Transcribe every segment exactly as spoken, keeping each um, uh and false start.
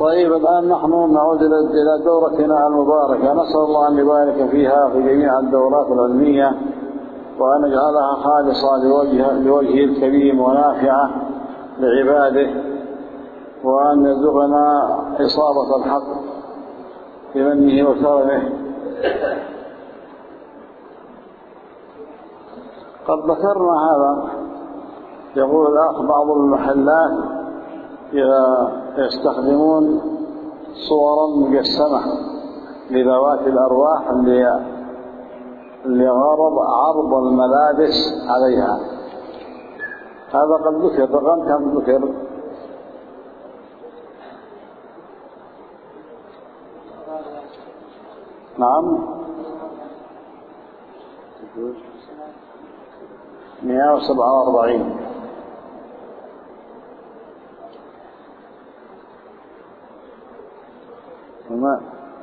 طيب، الآن نحن نعود إلى دورتنا المباركة. نسأل الله أن يبارك فيها في جميع الدورات العلمية، وأن يجعلها خالصة لوجه لوجهه الكريم ونافعة لعباده، وأن يرزقنا إصابة الحق بمنه وكرمه. قد ذكرنا هذا. يقول الأخ: بعض المحلات يستخدمون صورا مجسمة لذوات الأرواح لغرض عرض الملابس عليها. هذا قد ذكر. رقم كم ذكر؟ نعم، مئة وسبعة وأربعين. وما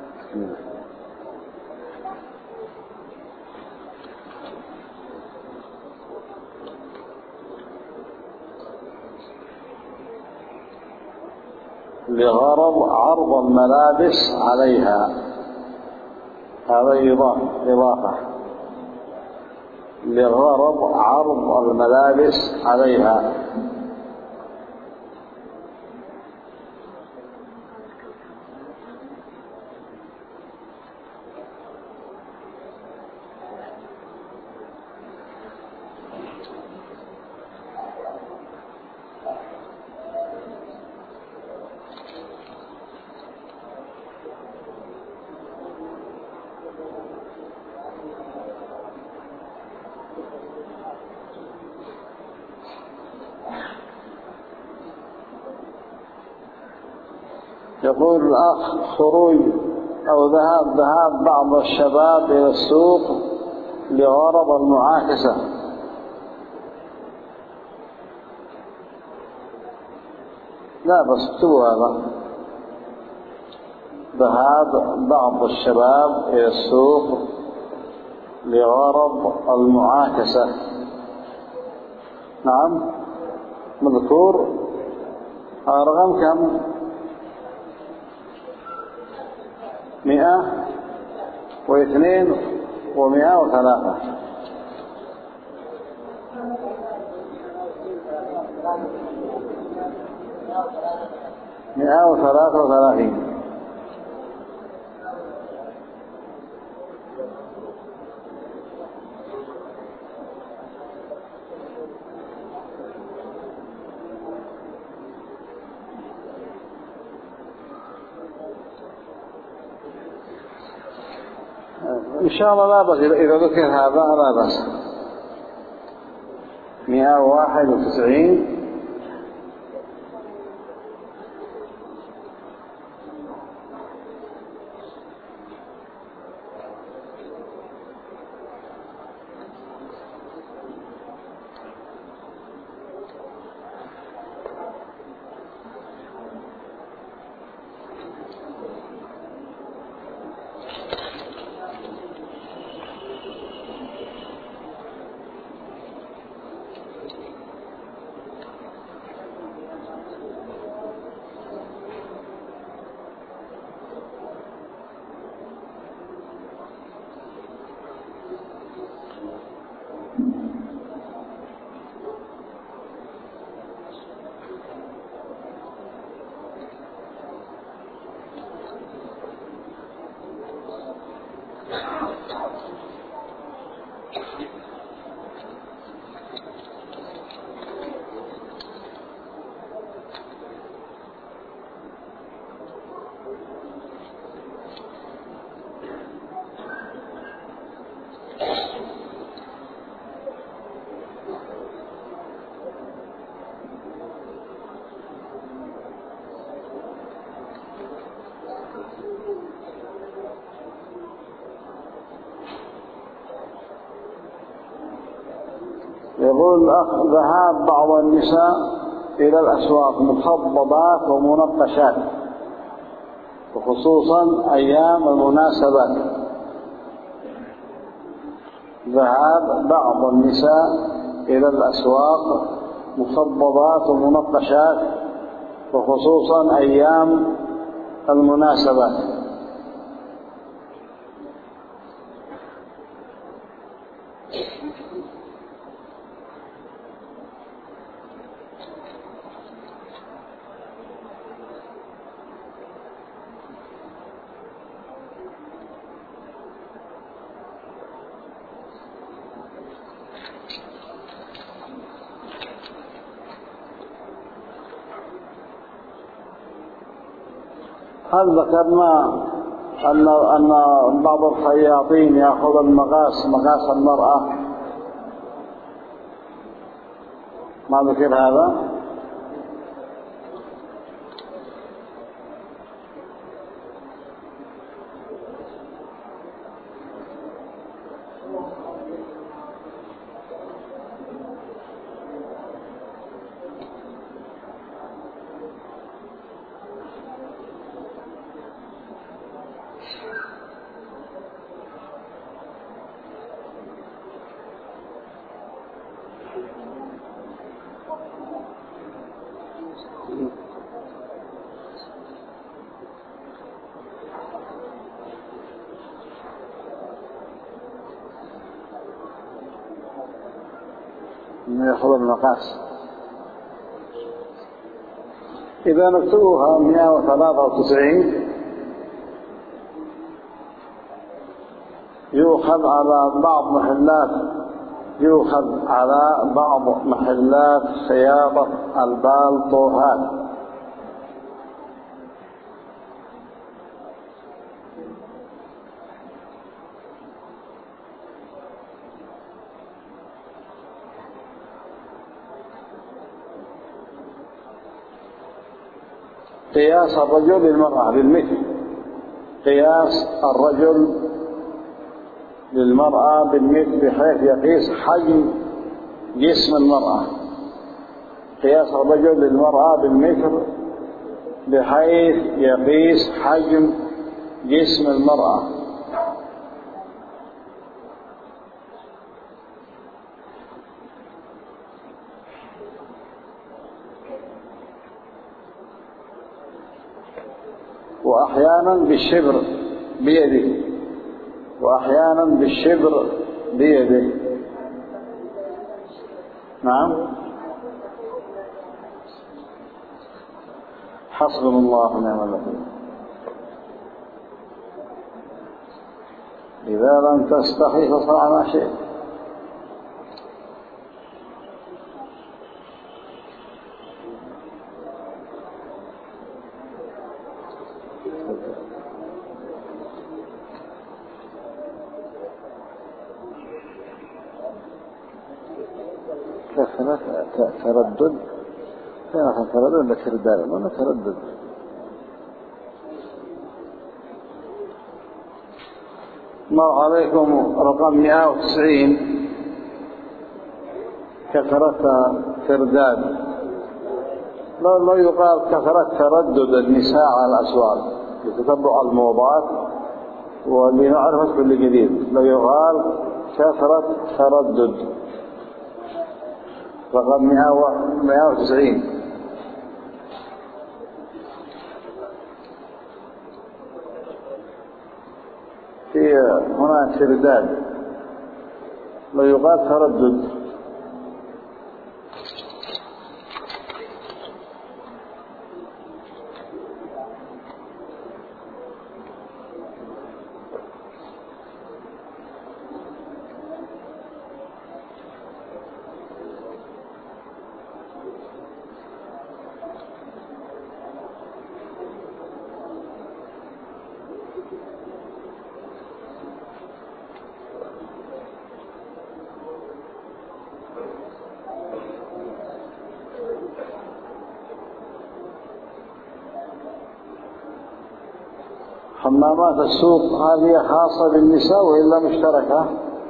لغرض عرض الملابس عليها. هذا إضافة إضافة لغرض عرض الملابس عليها. يقول الأخ: خروج أو ذهاب ذهاب بعض الشباب إلى السوق لغرض المعاكسة. لا بس اكتبوا هذا: ذهاب بعض الشباب إلى السوق لغرض المعاكسة. نعم، مذكور. رقم كم؟ مئة واثنين ومئة وثلاثة. مئة وثلاثة وثلاثين. إن شاء الله لا بأس إذا ذكر هذا، لا بأس. مئة وواحد وتسعين. يقول الأخ: ذهاب بعض النساء إلى الأسواق مخضبات ومنقشات، وخصوصا أيام المناسبات. ذهاب بعض النساء إلى الأسواق مخضبات ومنقشات، وخصوصا أيام المناسبات. هل ذكرنا أن أن بعض الخياطين يأخذ المقاس مقاس المرأة؟ ما ذكر هذا؟ يأخذ المقاس. إذا نكتبها مئة وثلاثة وتسعين يؤخذ على بعض محلات يؤخذ على بعض محلات خياطة البالطوهات. قياس الرجل للمرأة بالمثل، قياس الرجل للمرأة بالمثل بحيث يقيس حجم جسم المرأة. قياس الرجل للمرأة بالمثل بحيث يقيس حجم جسم المرأة. وأحيانا بالشبر بيده وأحيانا بالشبر بيده. نعم، حسبنا الله ونعم الوكيل. إذا لم تستحي فاصنع ما شئت. تردد فيها تردد ولا ترداد ولا تردد؟ مر عليكم رقم مئة وتسعين كثرة ترداد. لا لا يقال كثرة تردد النساء على الأسواق لتتبع الموضات ولنعرف كل جديد. لا يقال كثرة تردد. رقم مئة وتسعين في هنا ترداد، لا يقال تردد. حمامات السوق هذه خاصة بالنساء وإلا مشتركة؟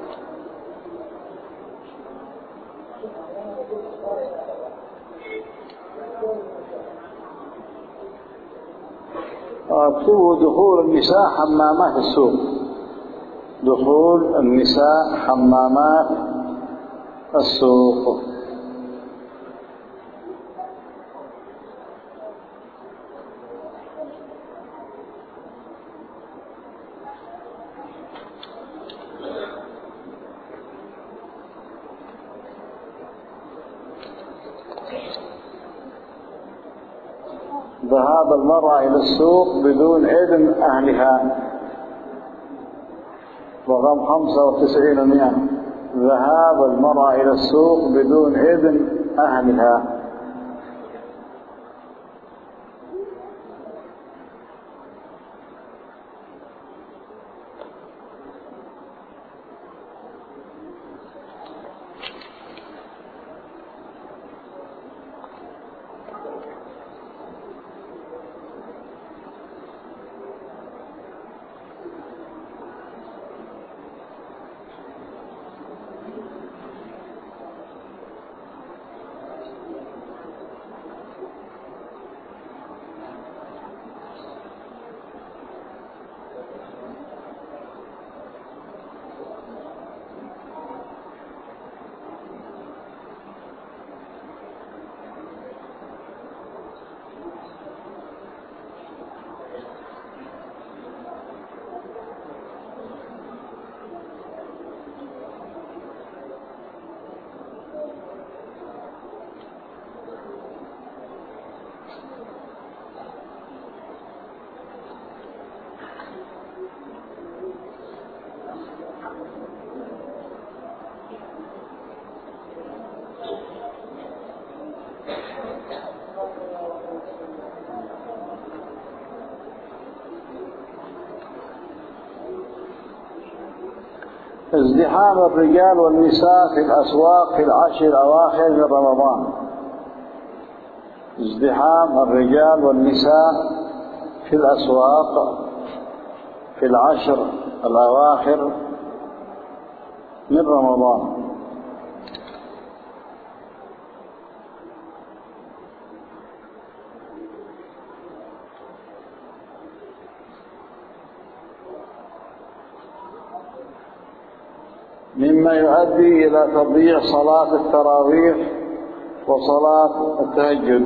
اكتبوا دخول النساء حمامات السوق. دخول النساء حمامات السوق. ذهاب المرأة إلى السوق بدون إذن أهلها. رقم خمسة وتسعين ومئة، ذهاب المرأة إلى السوق بدون إذن أهلها. ازدحام الرجال والنساء في الأسواق في العشر الأواخر من رمضان. ازدحام الرجال والنساء في الأسواق في العشر الأواخر من رمضان. مما يؤدي إلى تضييع صلاة التراويح وصلاة التهجد.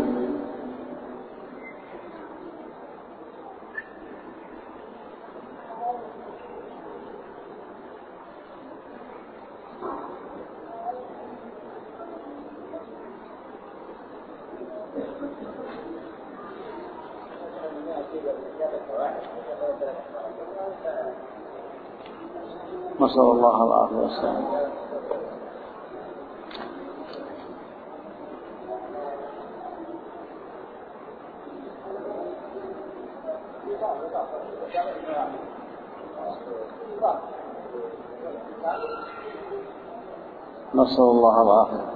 نسأل الله العافية والسلامة. نسأل الله العافية.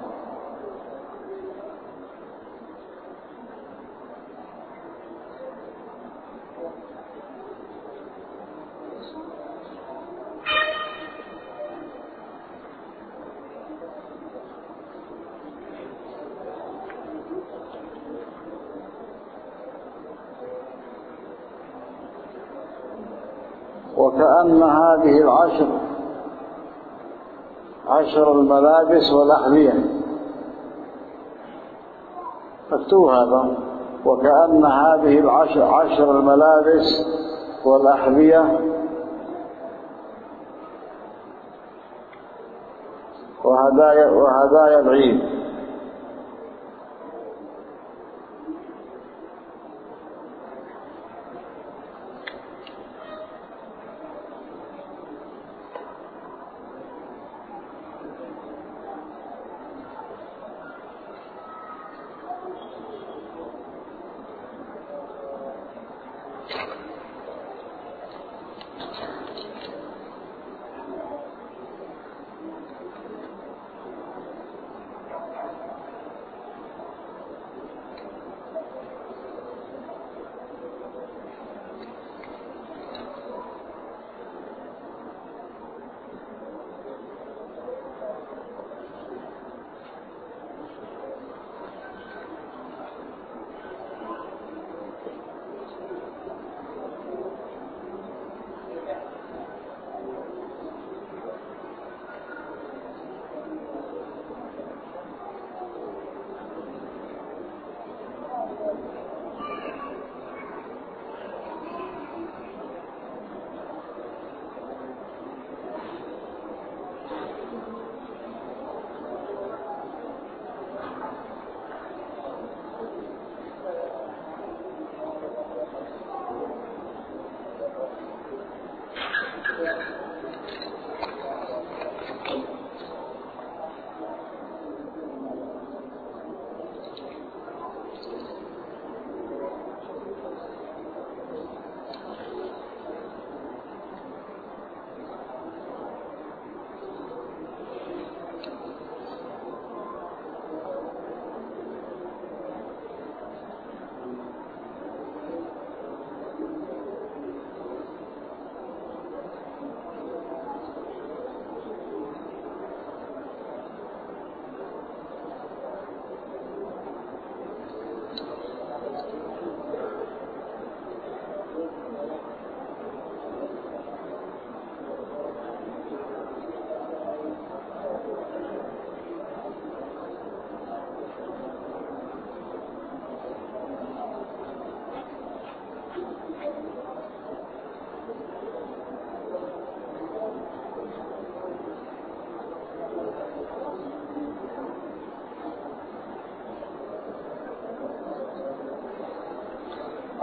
وكأن هذه العشر عشر الملابس والأحذية، مكتوب هذا، وكأن هذه العشر عشر الملابس والأحذية وهدايا وهدايا العيد.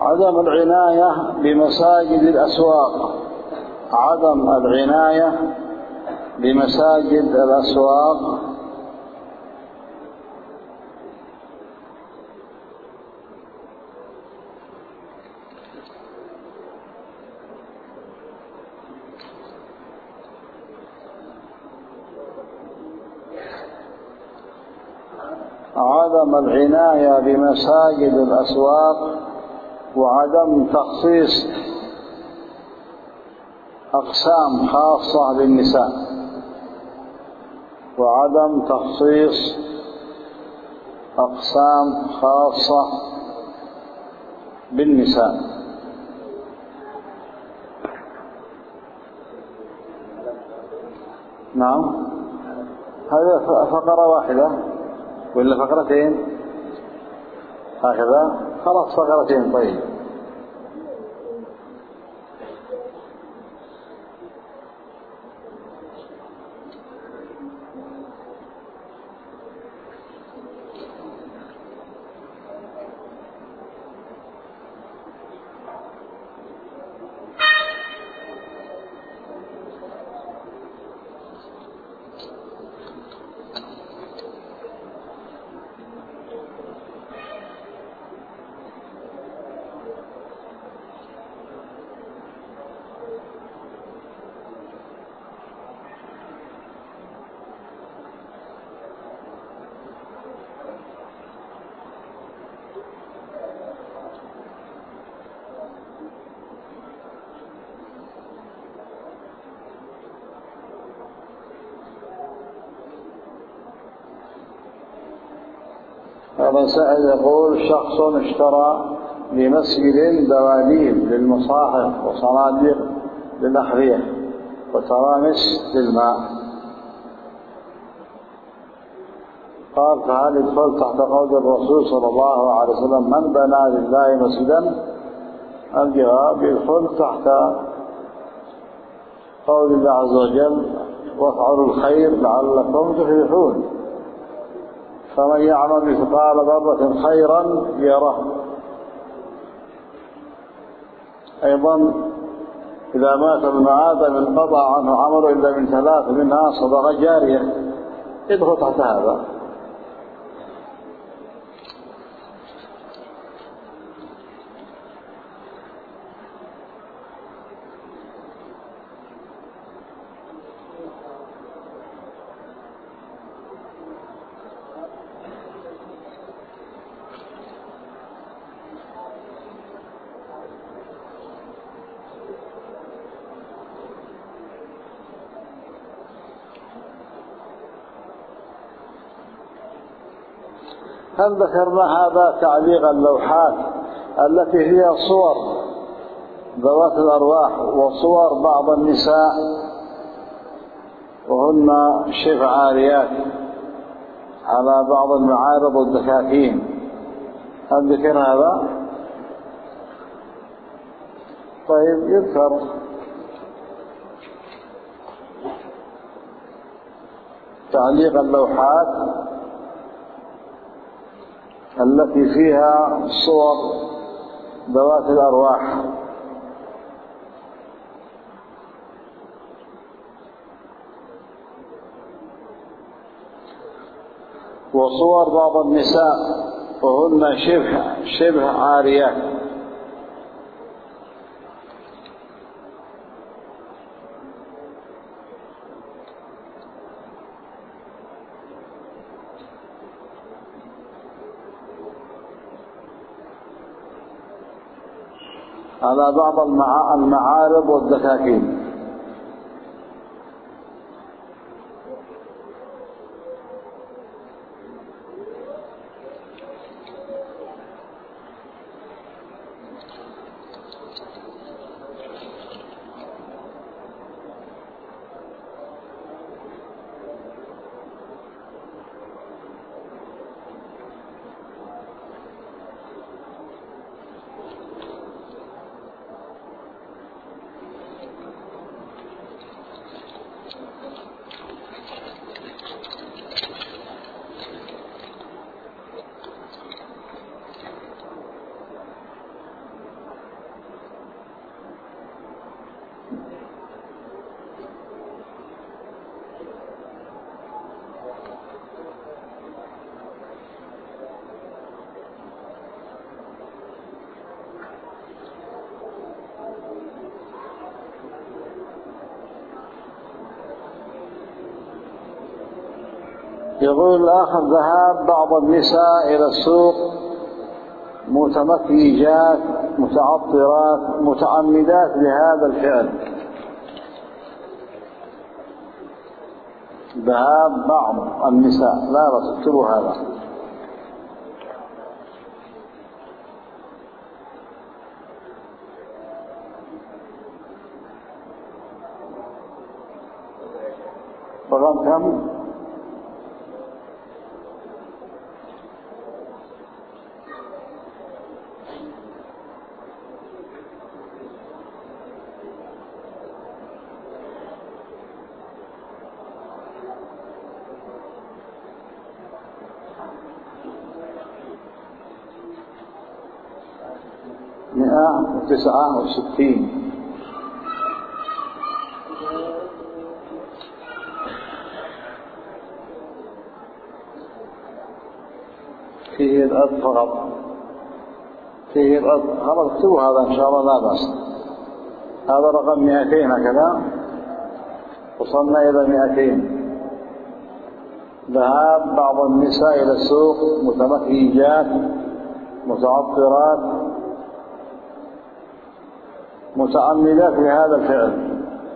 عدم العناية بمساجد الأسواق، عدم العناية بمساجد الأسواق. عدم العناية بمساجد الأسواق وعدم تخصيص أقسام خاصة للنساء، وعدم تخصيص أقسام خاصة بالنساء. نعم، هذا فقرة واحدة ولا فقرتين؟ هكذا خلاص فقرتين. طيب هذا سائل يقول: شخص اشترى لمسجد دواليب للمصاحف وصناديق للأحذية وترامس للماء، قال: فهل يدخل تحت قول الرسول صلى الله عليه وسلم: من بنى لله مسجدا؟ الجواب: يدخل تحت قول الله عز وجل: وافعلوا الخير لعلكم تفلحون. فمن يعمل مثقال ذرة خيرا يره. أيضا: إذا مات ابن آدم انقطع عنه عمله إلا من ثلاث، منها صدقة جارية، يدخل تحت هذا. هل ذكرنا هذا تعليق اللوحات التي هي صور ذوات الأرواح وصور بعض النساء وهن شبه عاريات على بعض المعارض والدكاكين؟ هل ذكر هذا؟ طيب يذكر تعليق اللوحات التي فيها صور ذوات الأرواح وصور بعض النساء وهن شبه شبه عاريات. على بعض المعارض والدكاكين. يقول الآخر: ذهاب بعض النساء إلى السوق متمكيجات متعطرات متعمدات لهذا الفعل. ذهاب بعض النساء، لا لا تكتبوا هذا. رقم كم؟ مئة وتسعة وستين. فيه الأرض فقط، فيه الأرض. خلاص اكتبوا هذا إن شاء الله لا بأس. هذا رقم مئتين هكذا، وصلنا إلى مئتين. ذهاب بعض النساء إلى السوق متمكيجات متعطرات متعمدات لهذا الفعل.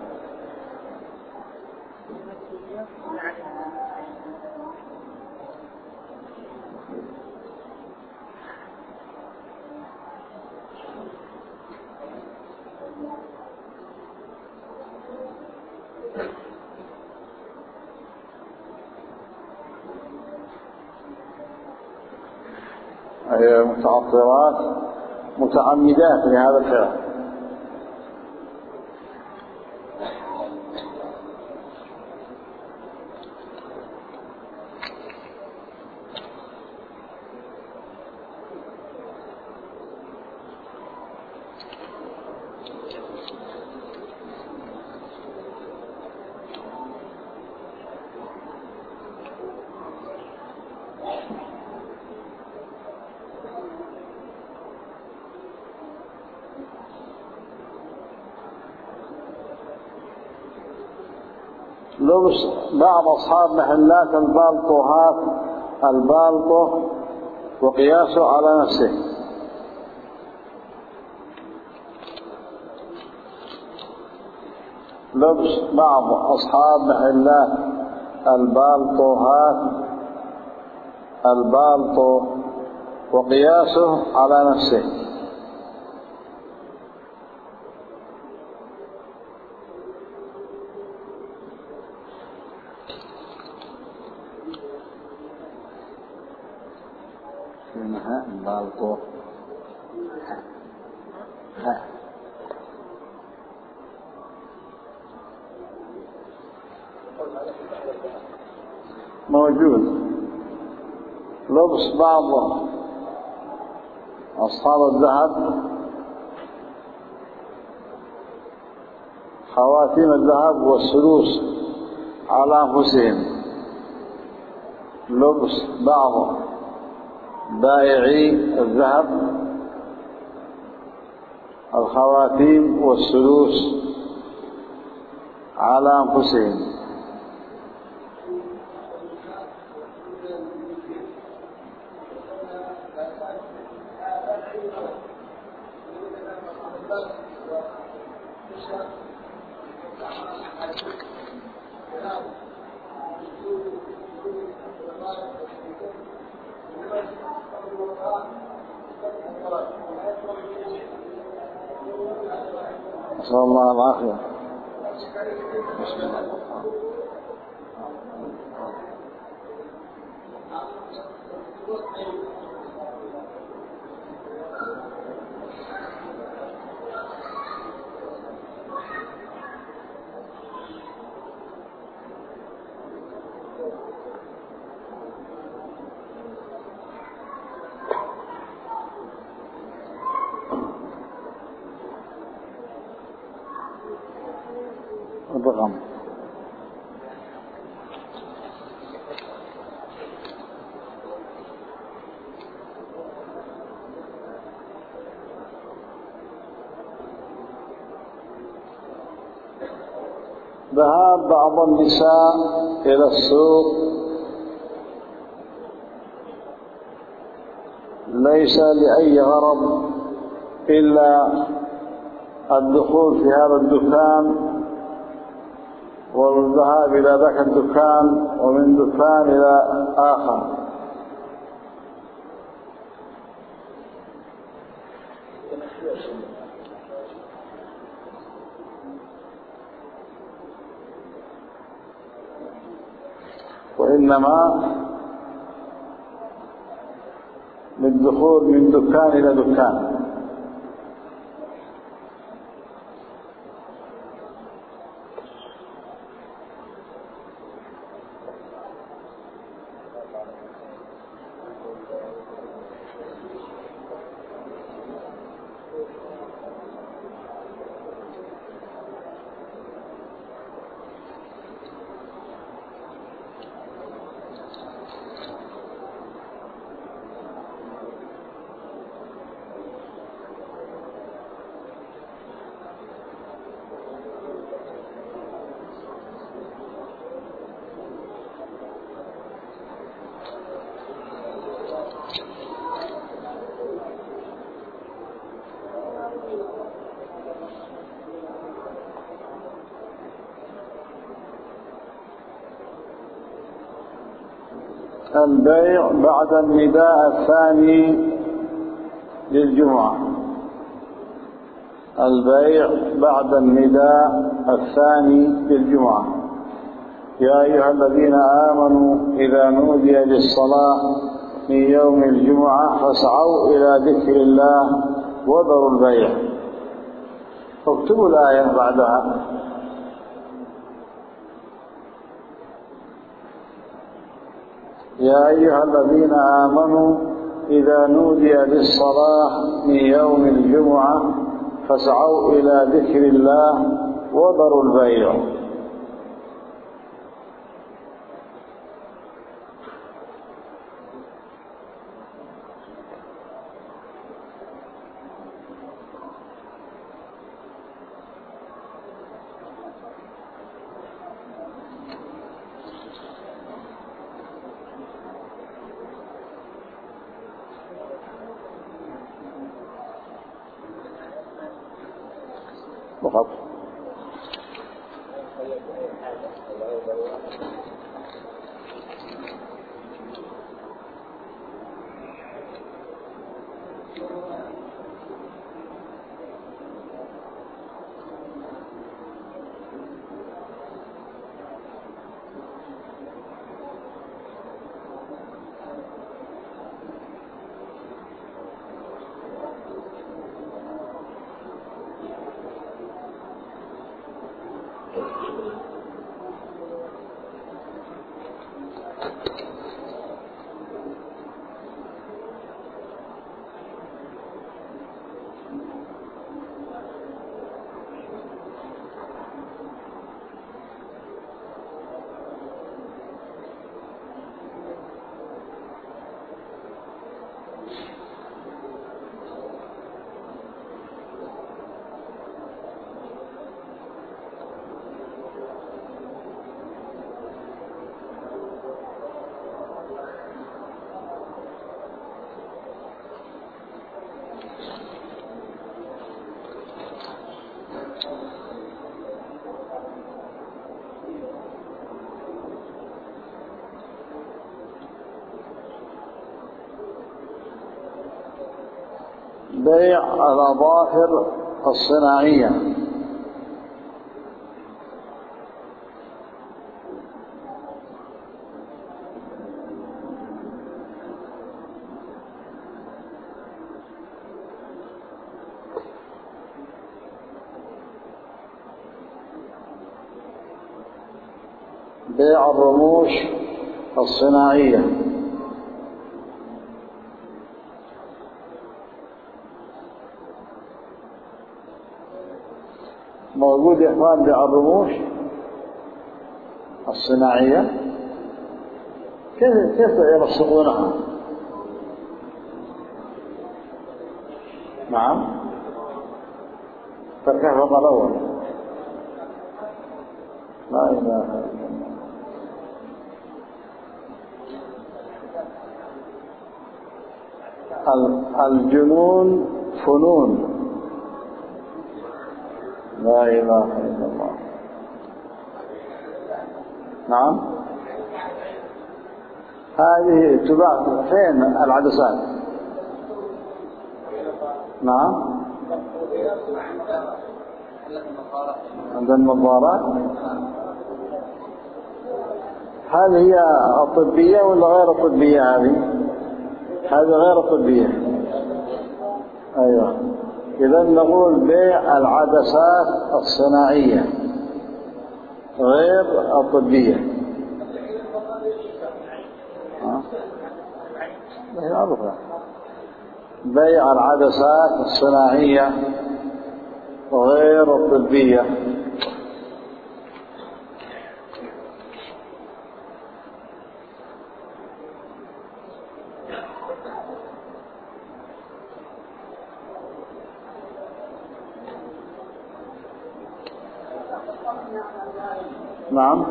أي متعطرات متعمدات لهذا الفعل. لبس بعض أصحاب محلات البالطوهات البالطو وقياسه على نفسه. لبس بعض أصحاب محلات البالطوهات البالطو وقياسه على نفسه. منها البالطو موجود. لبس بعض أصحاب الذهب خواتيم الذهب والسلوس على أنفسهم. لبس بعض بائعي الذهب الخواتيم والسلوس على أنفسهم. نسأل الله العافية. الرقم ذهاب بعض النساء إلى السوق ليس لأي غرض إلا الدخول في هذا الدكان والذهاب إلى ذاك الدكان ومن دكان إلى آخر. وإنما للدخول من دكان إلى دكان. البيع بعد النداء الثاني للجمعة. البيع بعد النداء الثاني للجمعة. يا أيها الذين آمنوا إذا نودي للصلاة من يوم الجمعة فاسعوا إلى ذكر الله وذروا البيع. اكتبوا الآية بعدها. يا أيها الذين آمنوا إذا نودي للصلاة من يوم الجمعة فاسعوا إلى ذكر الله وذروا البيع. فقط. بيع الأظافر الصناعية. بيع الرموش الصناعية. موجود يا اخوان بيع الرموش الصناعية. كيف كيف يرصقونها؟ نعم. فكيف الأول؟ لا إله إلا الله. الجنون فنون. لا إله إلا الله. نعم. هذه تباع فين العدسات؟ نعم. عند النظارات. هل هي الطبية ولا غير الطبية؟ هذه هذه غير الطبية. أيوة. إذا نقول بيع العدسات الصناعية غير الطبية. بيع العدسات الصناعية غير الطبية. نعم.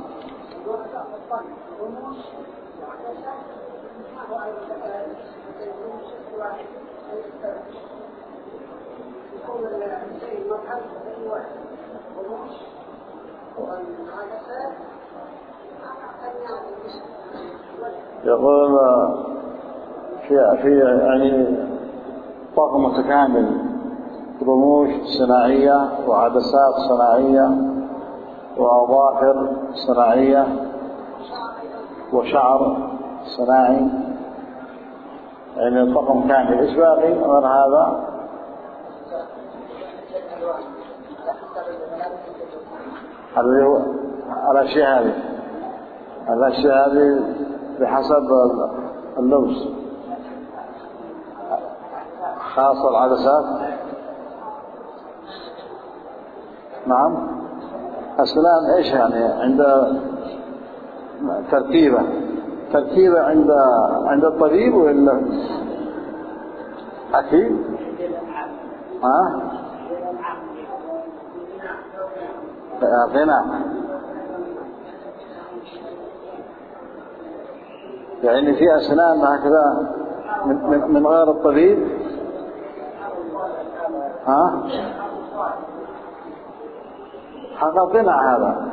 يقول في في يعني طقم متكامل، رموش صناعية وعدسات صناعية وأظافر صناعية وشعر صناعي، يعني طقم كامل. إيش باقي غير هذا؟ اللي هو الأشياء هذه الأشياء هذه بحسب اللبس، خاصة العدسات. نعم. السلام إيش يعني؟ عند تركيبة تركيبة عند عند الطبيب ولا أكيد؟ ها؟ غنى يعني في أسنان هكذا من, من غير الطبيب. ها؟ حققنا هذا.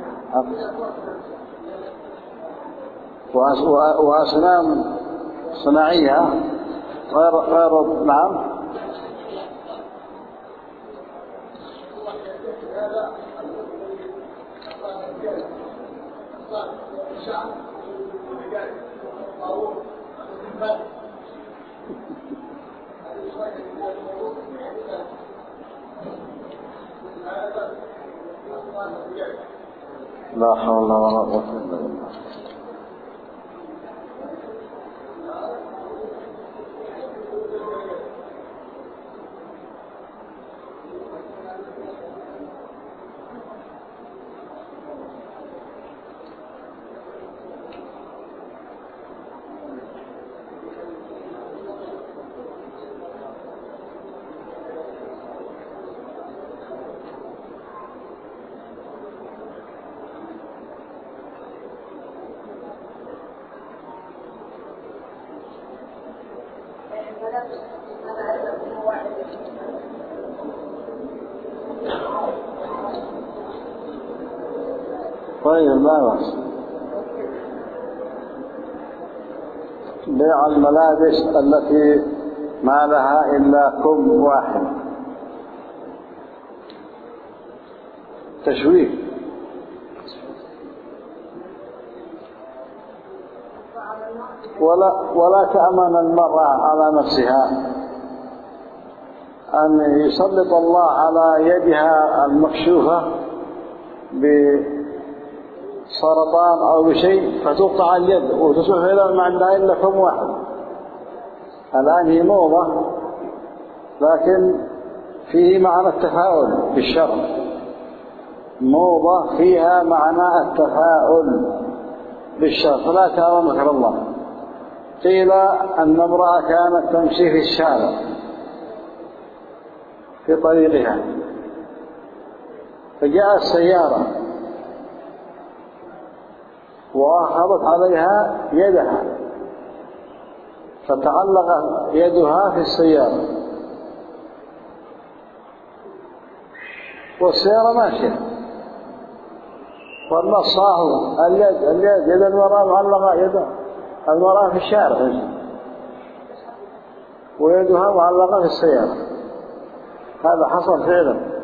وأسنان صناعية غير غير. نعم. لا حول ولا قوة إلا بالله. طيب لا بأس. بيع الملابس التي ما لها إلا كم واحد، تشويه. ولا ولا تأمن المرأة على نفسها أن يسلط الله على يدها المكشوفة بسرطان أو بشيء فتقطع اليد وتصبح إلى ما عندها إلا كم واحد. الآن هي موضة، لكن فيه معنى التفاؤل بالشر. موضة فيها معنى التفاؤل بالشر، فلا تأمن مكر الله. قيل أن امرأة كانت تمشي في الشارع في طريقها، فجاءت سيارة وأخذت عليها يدها فتعلق يدها في السيارة والسيارة ماشية، والنص صاحب اليد اليد يد المرأة معلقة، يد المرأة في الشارع ويدها معلقة في السيارة. هذا حصل فعلا.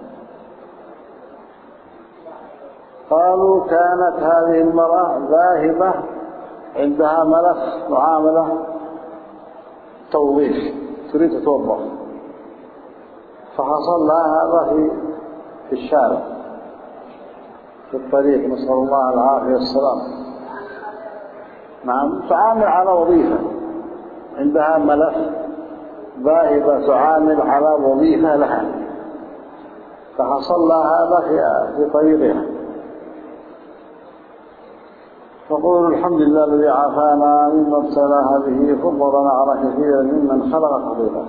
قالوا كانت هذه المرأة ذاهبة عندها ملف معاملة توظيف، تريد تتوظف، فحصل لها هذا في في الشارع في الطريق، نسأل الله العافية والسلام. نعم، تعامل على وظيفة، عندها ملف، ذاهبة تعامل على وظيفة لها، فحصل لها هذا في في طريقها. فقولوا الحمد لله الذي عافانا مما ابتلاها به، فضلنا على كثير ممن خلق تفضيلا.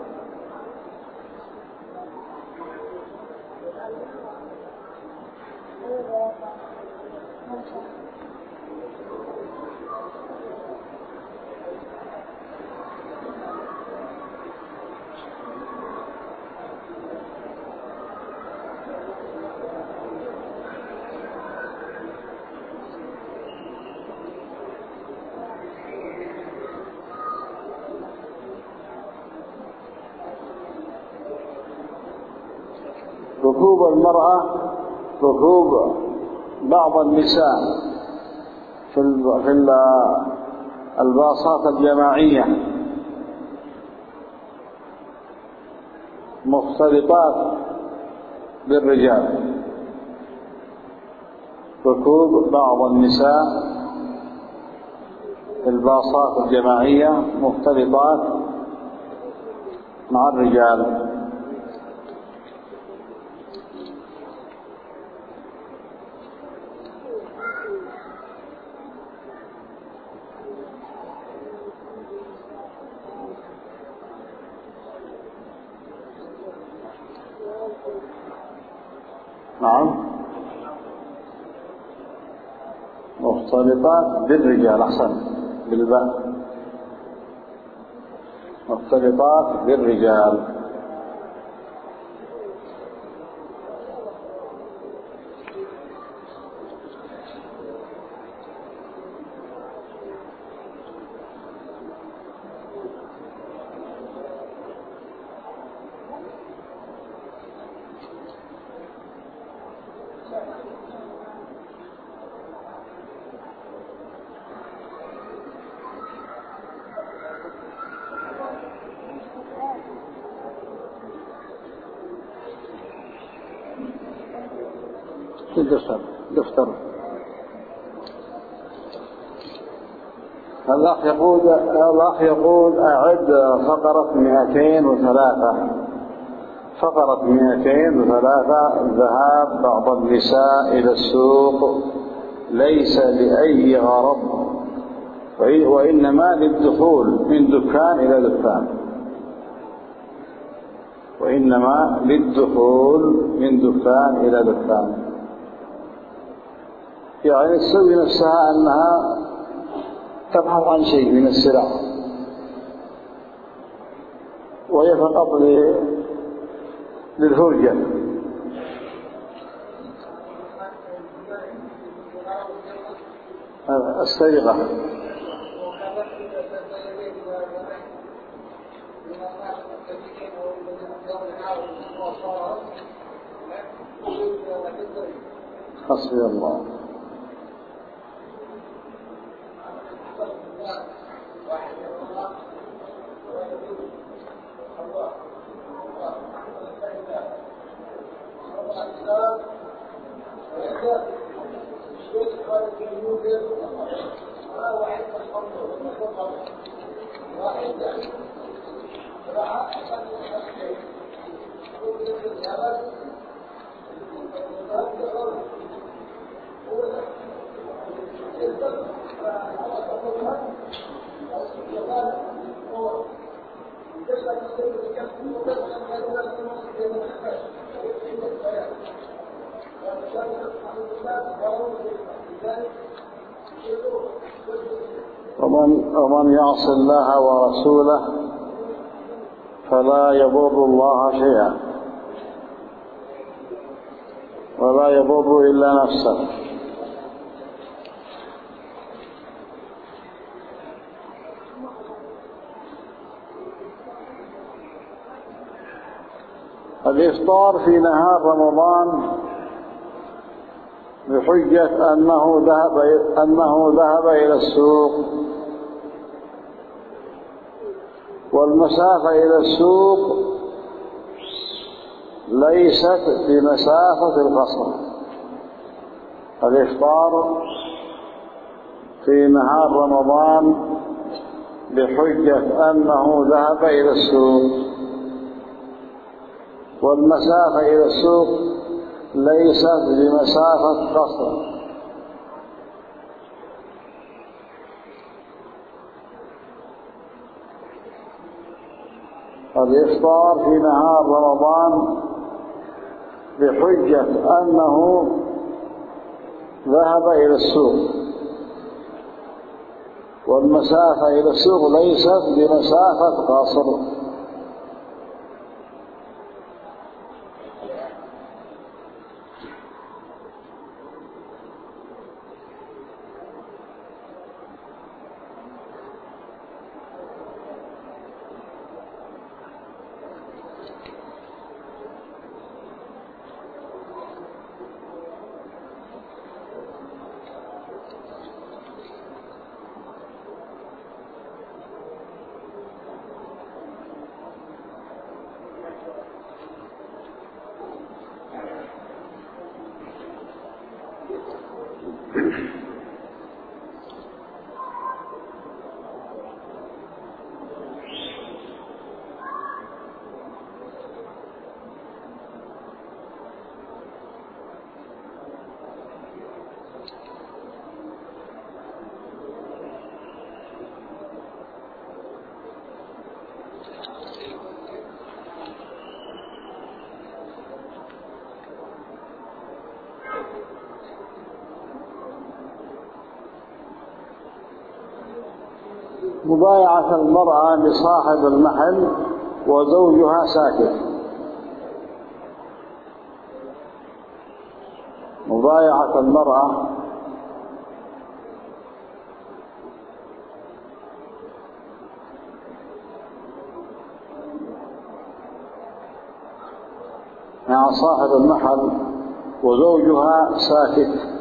ركوب المرأة، ركوب بعض النساء في في الباصات الجماعية مختلطات بالرجال. ركوب بعض النساء في الباصات الجماعية مختلطات مع الرجال. نعم، مختلطات بالرجال، أحسن بالباء، مختلطات بالرجال. دفتر دفتر الأخ يقول الأخ يقول أعد فقرة مئتين وثلاثة فقرة مئتين وثلاثة ذهاب بعض النساء إلى السوق ليس لأي غرض، وإنما للدخول من دكان إلى دكان، وإنما للدخول من دكان إلى دكان. يعني تسوي نفسها أنها تبحث عن شيء من السلع، وهي فقط للفرجة. السرقة حسبي الله. ومن, ومن يعص الله ورسوله فلا يضر الله شيئا ولا يضر إلا نفسه. الإفطار في نهار رمضان بحجة أنه ذهب أنه ذهب إلى السوق، والمسافة إلى السوق ليست بمسافة القصر. الإفطار في نهار رمضان بحجة أنه ذهب إلى السوق، والمسافة إلى السوق ليست بمسافة قصر. الإفطار في نهار رمضان بحجة أنه ذهب إلى السوق، والمسافة إلى السوق ليست بمسافة قصر. مبايعة المرأة لصاحب المحل وزوجها ساكت. مبايعة المرأة مع صاحب المحل وزوجها ساكت.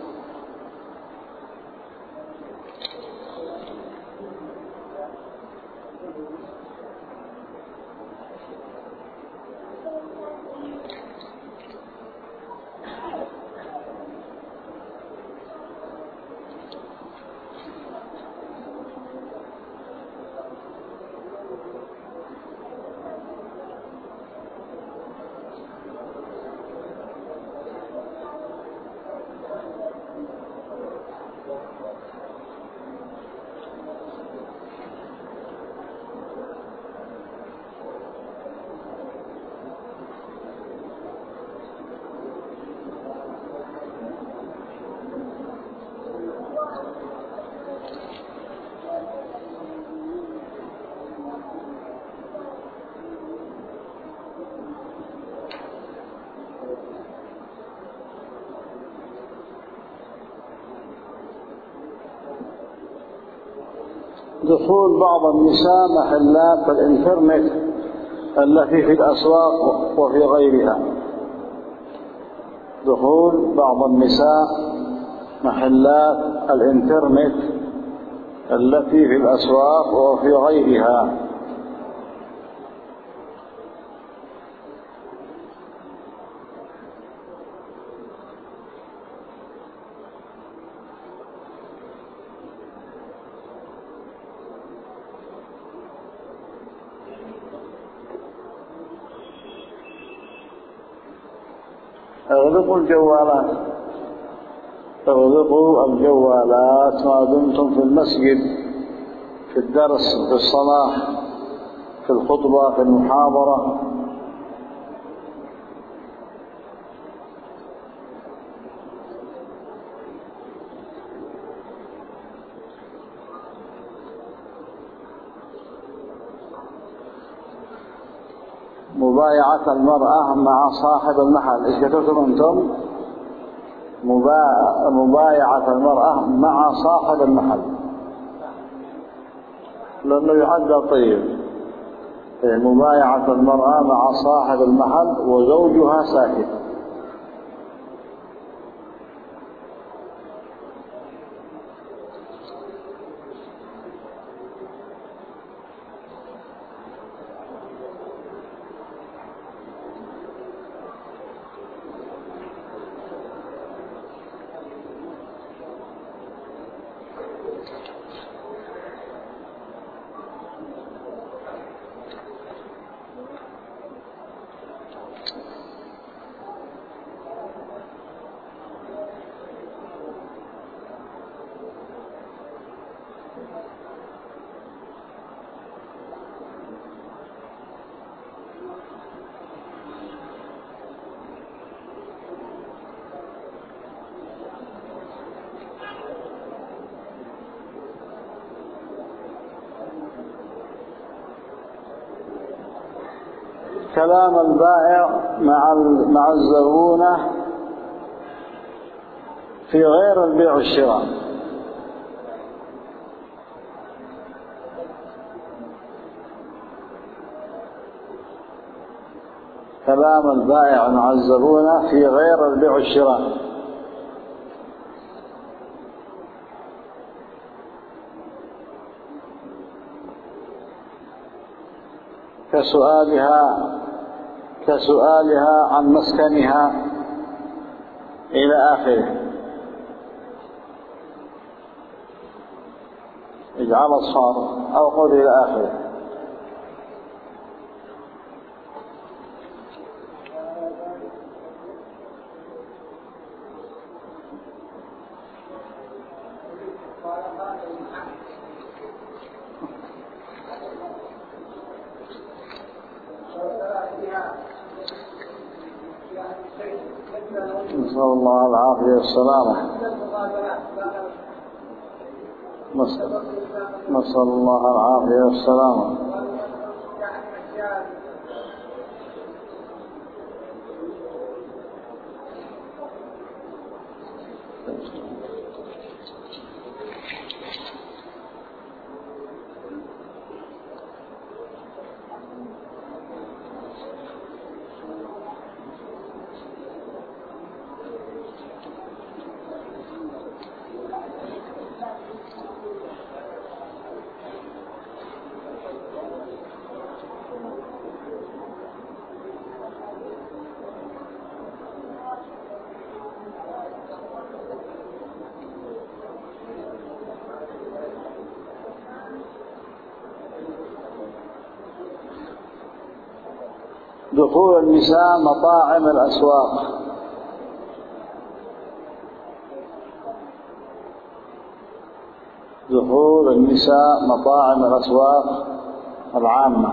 دخول بعض النساء محلات الإنترنت التي في الأسواق وفي غيرها. دخول بعض النساء محلات الإنترنت التي في الأسواق وفي غيرها. اغلقوا الجوالات اغلقوا الجوالات ما دمتم في المسجد، في الدرس، في الصلاة، في الخطبة، في المحاضرة. مبايعة المرأة مع صاحب المحل. إيش كتبتم أنتم؟ مبا... مبايعة المرأة مع صاحب المحل، لأنه يعد طيب. مبايعة المرأة مع صاحب المحل وزوجها ساكت. كلام البائع مع مع الزبونة في غير البيع والشراء. كلام البائع مع الزبونة في غير البيع والشراء، كسؤالها كسؤالها عن مسكنها إلى آخره. اجعل الصار أو قل إلى آخره. نسأل الله العافية والسلامة. نسأل الله العافية والسلامة. دخول النساء مطاعم الأسواق. دخول النساء مطاعم الأسواق العامة.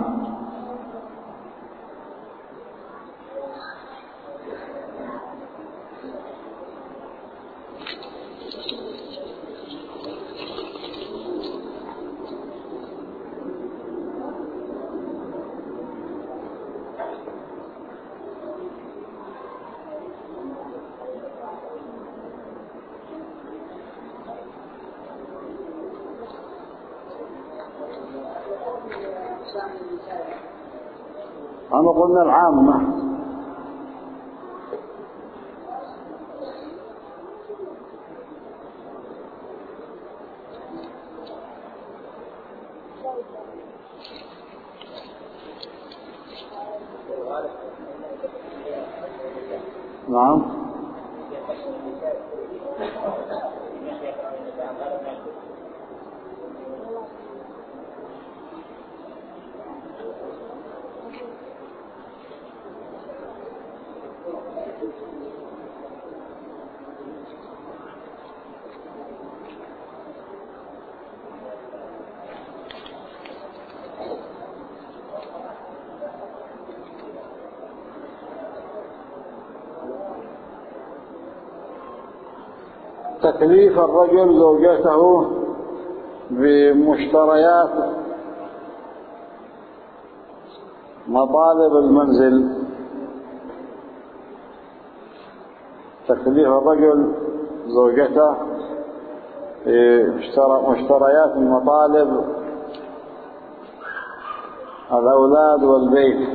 أنا قلنا العامة. نعم. تكليف الرجل زوجته بمشتريات مطالب المنزل، تكليف الرجل زوجته مشتريات من مطالب الأولاد والبيت.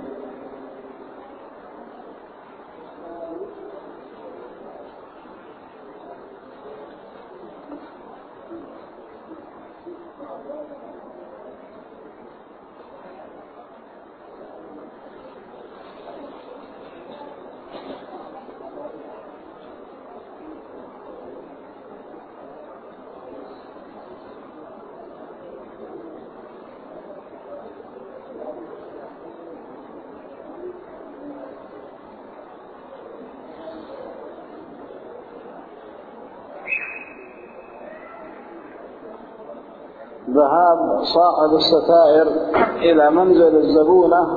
ذهاب صاحب الستائر إلى منزل الزبونة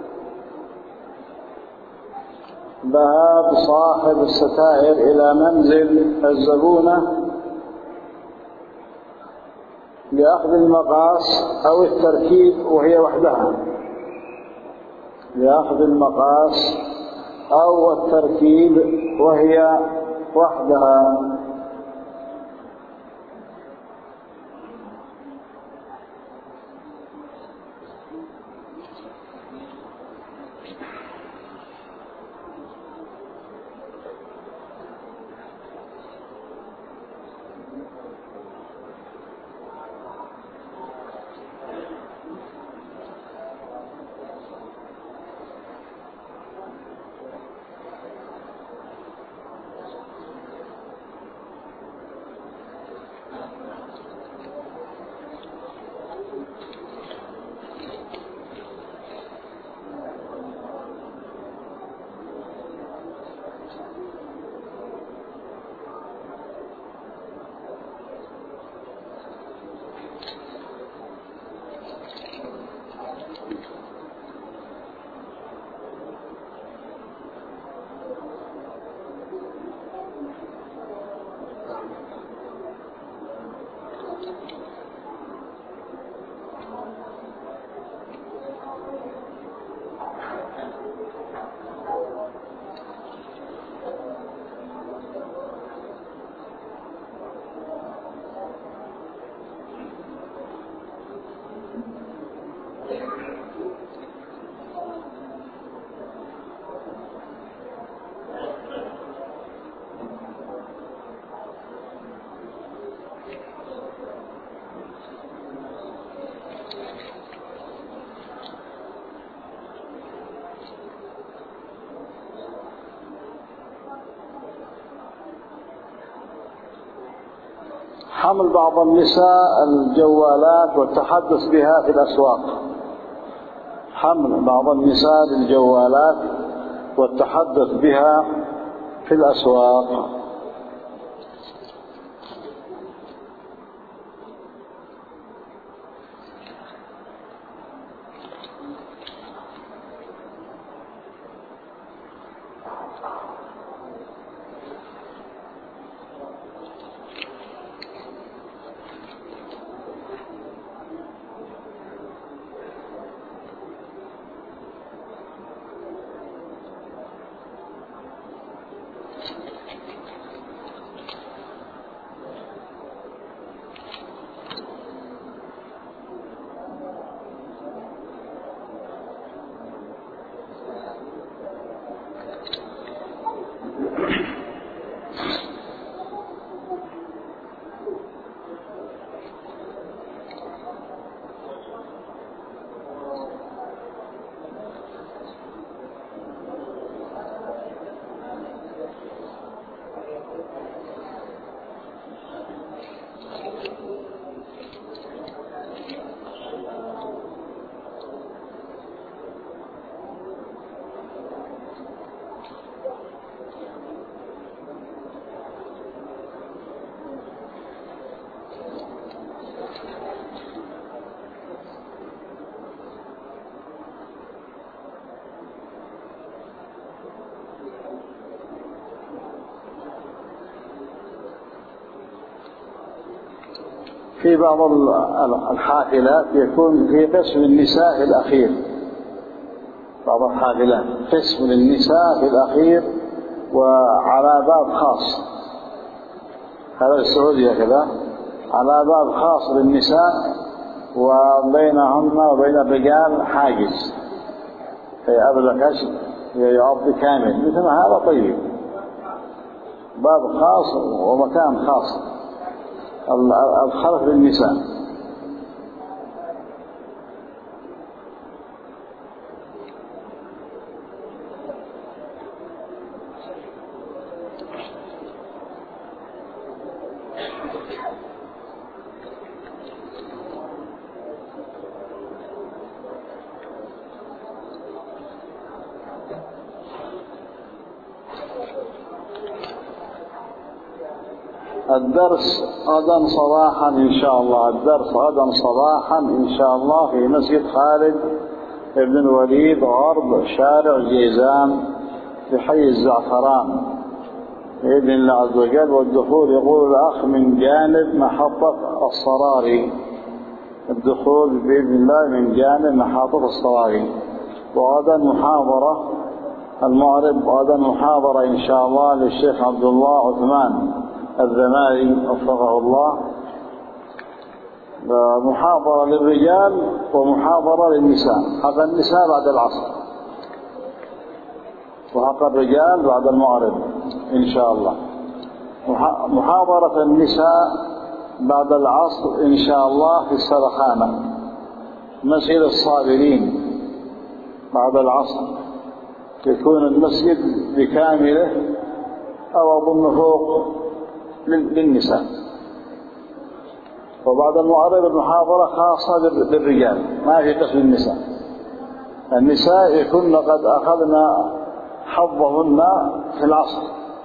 ذهاب صاحب الستائر إلى منزل الزبونة لأخذ المقاس أو التركيب وهي وحدها، لأخذ المقاس أو التركيب وهي وحدها. حمل بعض النساء الجوالات والتحدث بها في الأسواق، حمل بعض النساء الجوالات والتحدث بها في الأسواق. في بعض الحافلات يكون في قسم النساء الأخير، بعض الحافلات قسم للنساء في الأخير وعلى باب خاص، هذا السعودية كذا، على باب خاص للنساء وبينهن وبين الرجال حاجز في أبلغ كشف يعطي كامل، مثل هذا طيب، باب خاص ومكان خاص الخلف للنساء. الدرس غدا صباحا إن شاء الله، الدرس غدا صباحا إن شاء الله في مسجد خالد بن الوليد غرب شارع جيزان في حي الزعفران بإذن الله عز وجل. والدخول يقول الأخ من جانب محطة الصراري، الدخول بإذن الله من جانب محطة الصراري. وغدا محاضرة المغرب، غدا محاضرة إن شاء الله للشيخ عبد الله عثمان الزماري وفقه الله، محاضرة للرجال ومحاضرة للنساء، حق النساء بعد العصر وحق الرجال بعد المغرب إن شاء الله. محاضرة النساء بعد العصر إن شاء الله في السرخانة مسجد الصابرين بعد العصر، يكون المسجد بكامله أو أظن فوق للنساء. وبعد المغرب المحاضرة خاصة للرجال، ما في قسم النساء. النساء يكون قد أخذنا حظهن في العصر،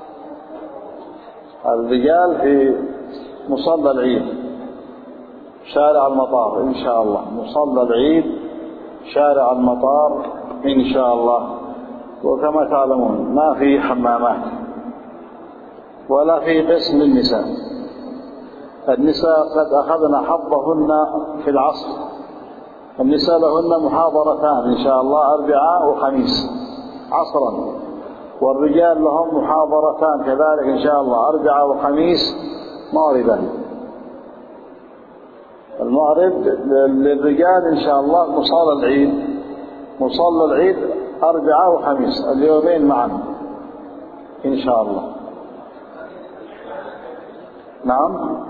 الرجال في مصلى العيد شارع المطار إن شاء الله، مصلى العيد شارع المطار إن شاء الله. وكما تعلمون ما في حمامات ولا في قسم النساء، النساء قد أخذنا حظهن في العصر. النساء لهن محاضرتان إن شاء الله أربعاء وخميس عصرا، والرجال لهم محاضرتان كذلك إن شاء الله أربعاء وخميس مغربا. المغرب للرجال إن شاء الله مصلى العيد، مصلى العيد أربعاء وخميس اليومين معا إن شاء الله. نعم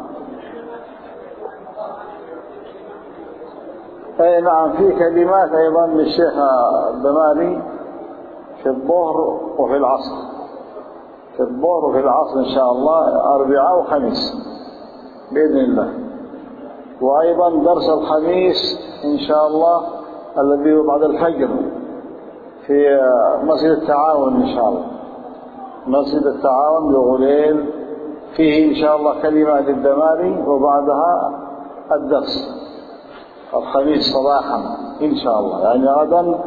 أي نعم، في كلمات أيضا للشيخ الدماري في الظهر وفي العصر، في الظهر وفي العصر إن شاء الله أربعاء وخميس بإذن الله. وأيضا درس الخميس إن شاء الله الذي هو بعد الفجر في مسجد التعاون إن شاء الله، مسجد التعاون بغليل، فيه إن شاء الله كلمة للدماري وبعدها الدرس الخميس صباحا إن شاء الله. يعني غدا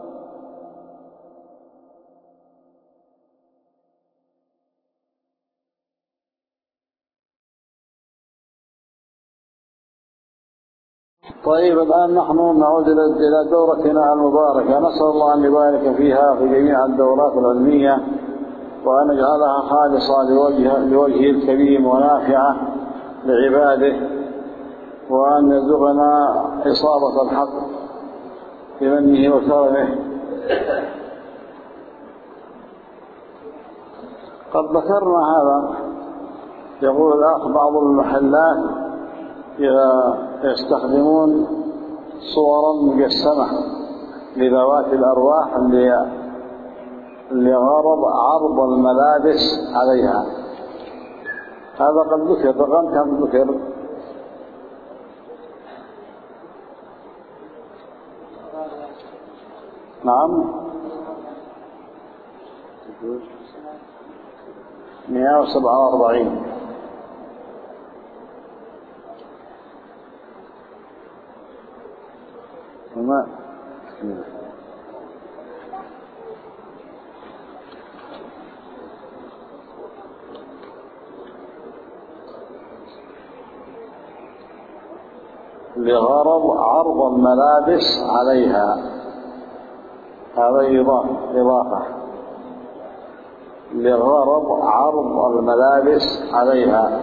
طيب. الآن نحن نعود إلى دورتنا المباركة، نسأل الله أن يبارك فيها في جميع الدورات العلمية، وأن يجعلها خالصة لوجهه, لوجهه الكريم ونافعة لعباده، وأن يرزقنا إصابة الحق بمنه وكرمه. قد ذكرنا هذا. يقول الأخ بعض المحلات يستخدمون صورا مجسمة لذوات الأرواح لغرض عرض الملابس عليها. هذا قد ذكر، رقم كم ذكر؟ نعم مئة وسبعة وأربعين. وما لغرض عرض الملابس عليها. هذا يضاف إضافة لغرض عرض الملابس عليها.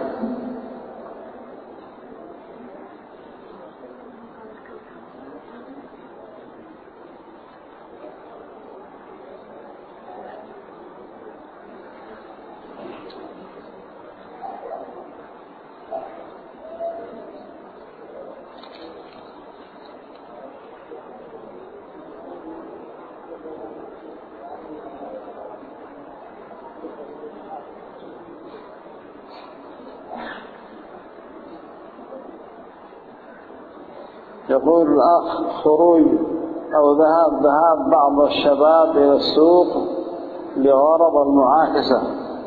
يقول الأخ: خروج أو ذهاب ذهاب بعض الشباب إلى السوق لغرض المعاكسة.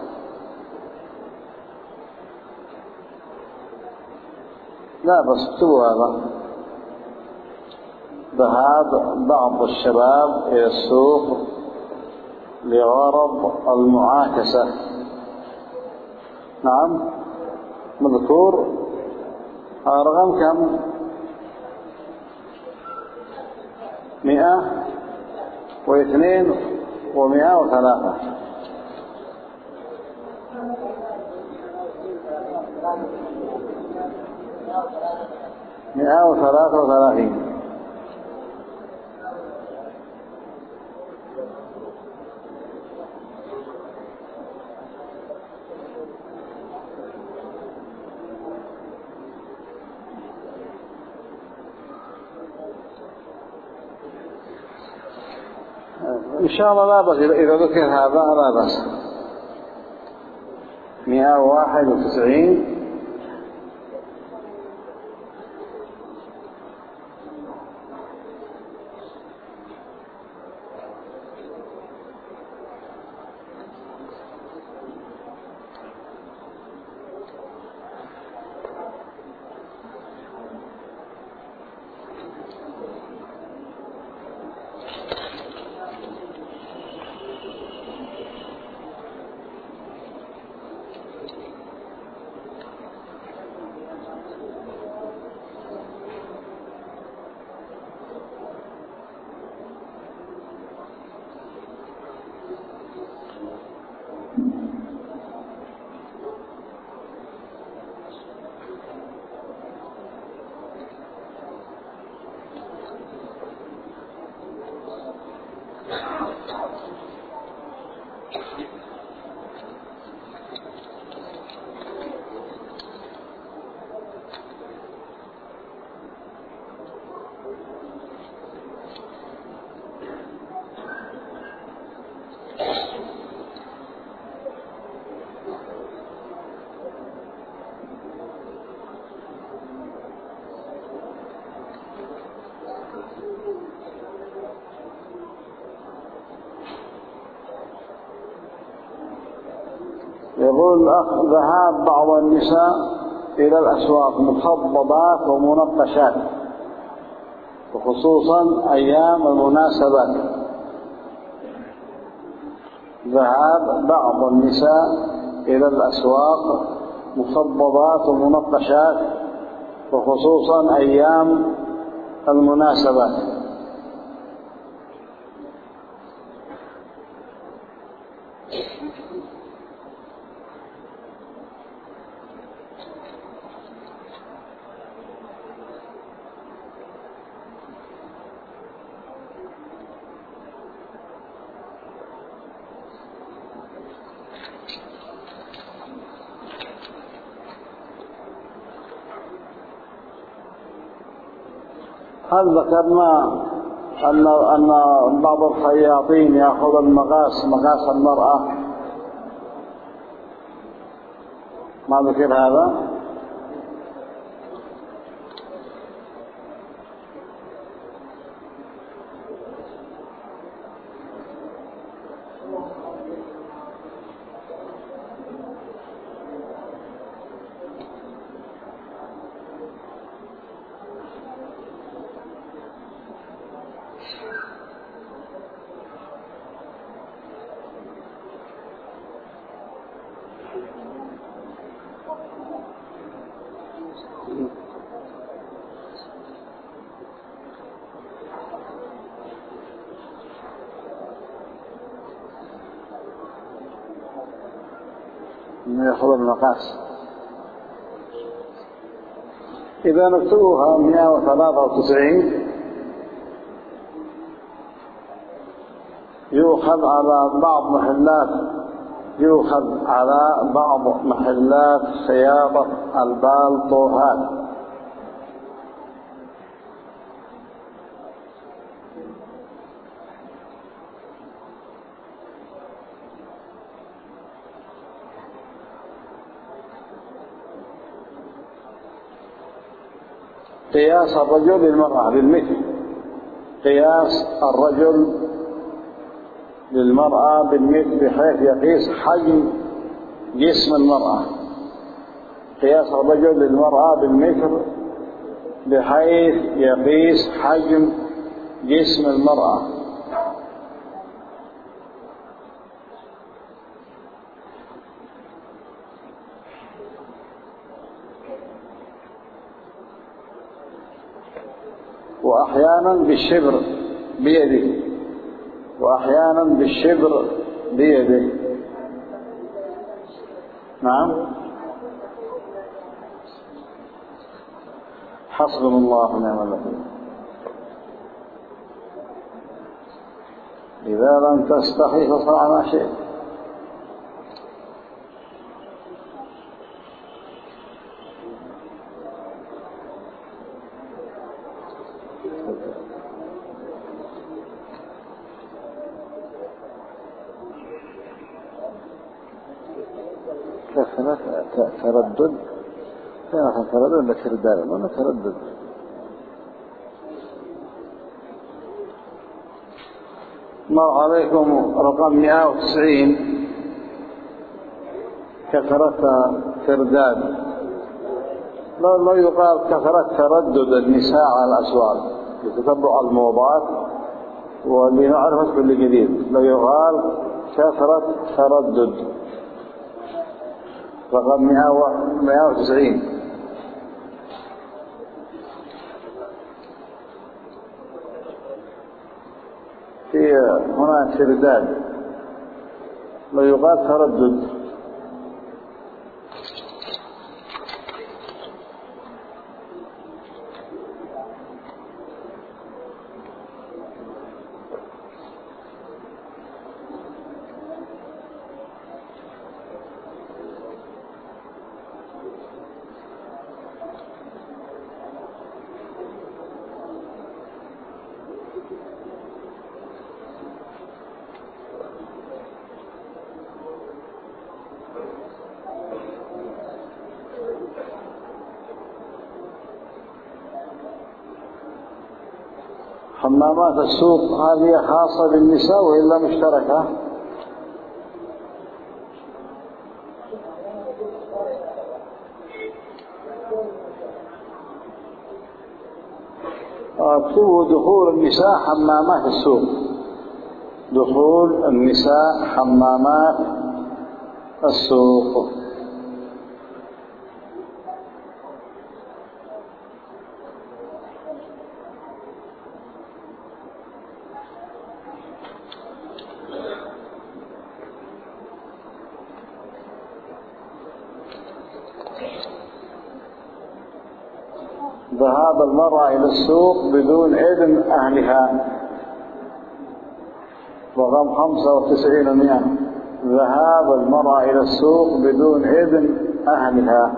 لا بس اكتبوا هذا: ذهاب بعض الشباب إلى السوق لغرض المعاكسة. نعم، مذكور. رقم كم؟ مئة واثنين ومئة وثلاثة. مئة وثلاثة وثلاثين. إن شاء الله لا بأس إذا ذكر هذا لا بأس. مئة وواحد وتسعين. يقول الأخ: ذهاب بعض النساء إلى الأسواق مخضبات ومنقشات، وخصوصا أيام المناسبات. ذهاب بعض النساء إلى الأسواق مخضبات ومنقشات، وخصوصا أيام المناسبات. هل ذكرنا أن أن بعض الخياطين يأخذ المقاس مقاس المرأة؟ ما ذكر هذا؟ من يخرج المقاس. إذا نكتبها مئة وثلاثة وتسعين يؤخذ على بعض محلات يؤخذ على بعض محلات خياطة البالطوهات. قياس الرجل للمرأة بالمثل، قياس الرجل للمرأة بالمثل بحيث يقيس حجم جسم المرأة. قياس الرجل للمرأة بالمثل بحيث يقيس حجم جسم المرأة. وأحيانا بالشبر بيده وأحيانا بالشبر بيده. نعم، حسبنا الله ونعم الوكيل. إذا لم تستحي فاصنع ما شئت. تردد كان تردد ولا ترداد ولا تردد؟ مر عليكم رقم مئة وتسعين كثرة ترداد. لا لا يقال كثرة تردد النساء على الأسواق لتتبع الموضات ولنعرف كل جديد. لا يقال كثرة تردد. رقم مئة وتسعين في هنا ترداد، لا يقال تردد. حمامات السوق هذه خاصة بالنساء وإلا مشتركة؟ اكتبوا دخول النساء حمامات السوق. دخول النساء حمامات السوق. ذهاب المرأة إلى السوق بدون إذن أهلها. رقم خمسة وتسعين ومئة. ذهاب المرأة إلى السوق بدون إذن أهلها.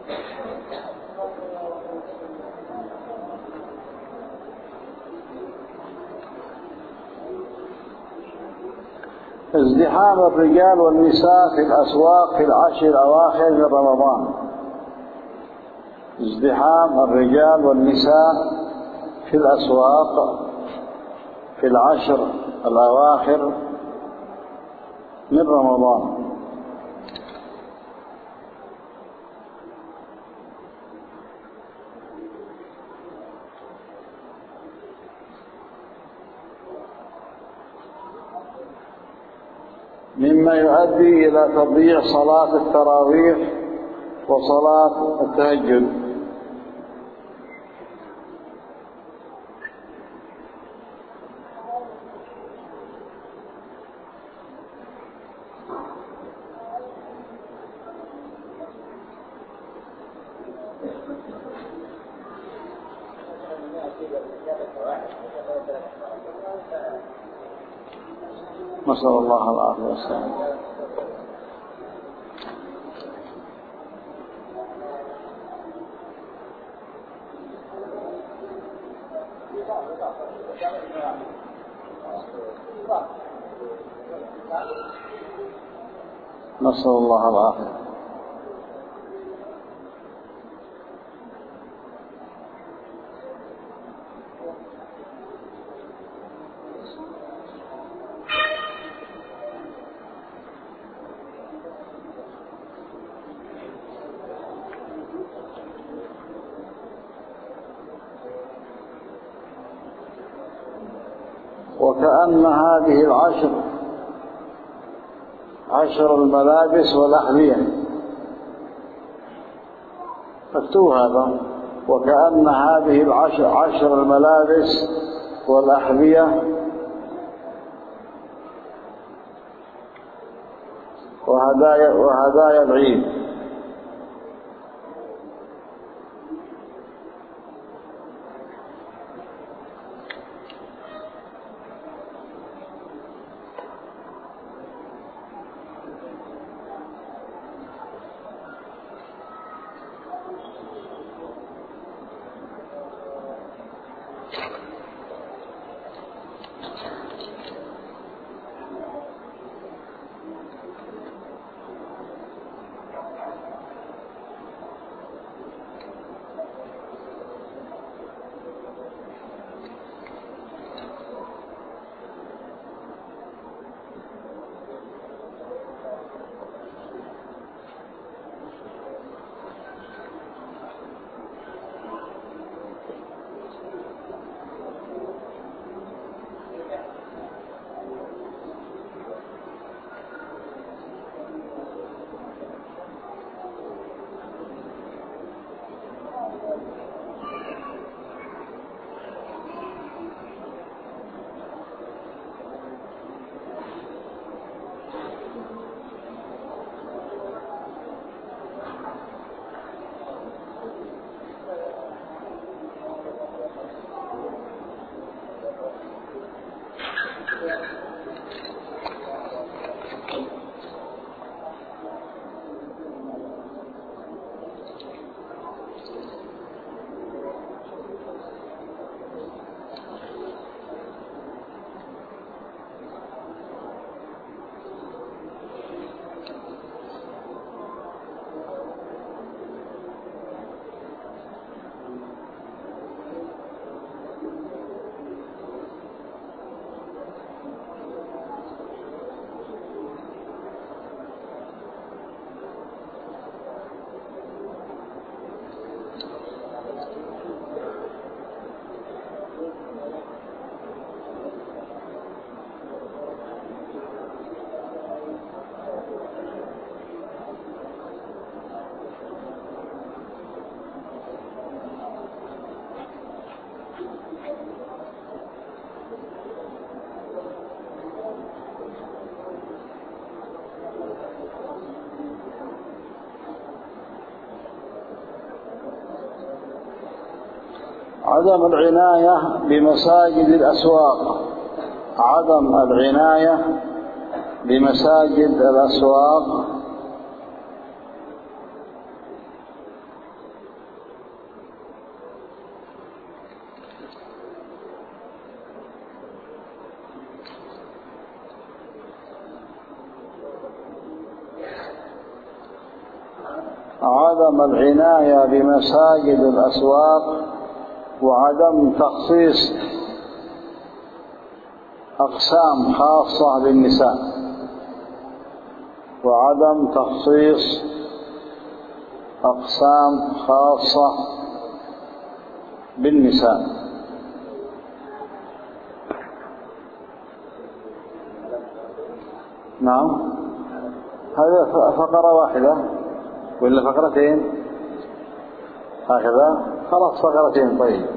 ازدحام الرجال والنساء في الأسواق في العشر الأواخر من رمضان. ازدحام الرجال والنساء في الأسواق في العشر الأواخر من رمضان. مما يؤدي إلى تضييع صلاة التراويح وصلاة التهجد. نسأل الله العافية والسلامة. نسأل الله العافية. وكأن هذه العشر عشر الملابس والأحذية. اكتبوا هذا. وكأن هذه العشر عشر الملابس والأحذية وهدايا وهدايا العيد. عدم العناية بمساجد الأسواق. عدم العناية بمساجد الأسواق عدم العناية بمساجد الأسواق وعدم تخصيص أقسام خاصة للنساء وعدم تخصيص أقسام خاصة بالنساء. نعم، هذا فقرة واحدة ولا فقرتين؟ هكذا خلاص فقرتين. طيب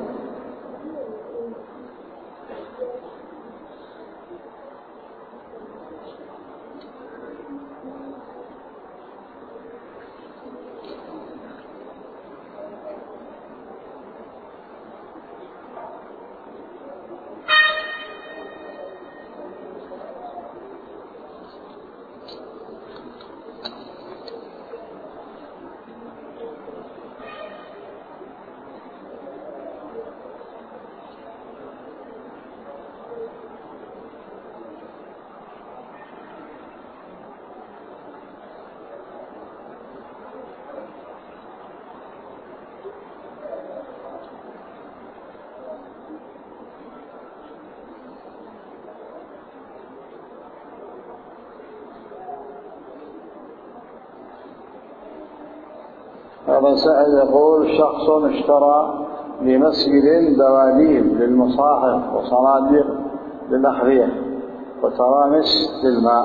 هذا سائل يقول: شخص اشترى لمسجد دواليب للمصاحف وصناديق للأحذية وترامس للماء،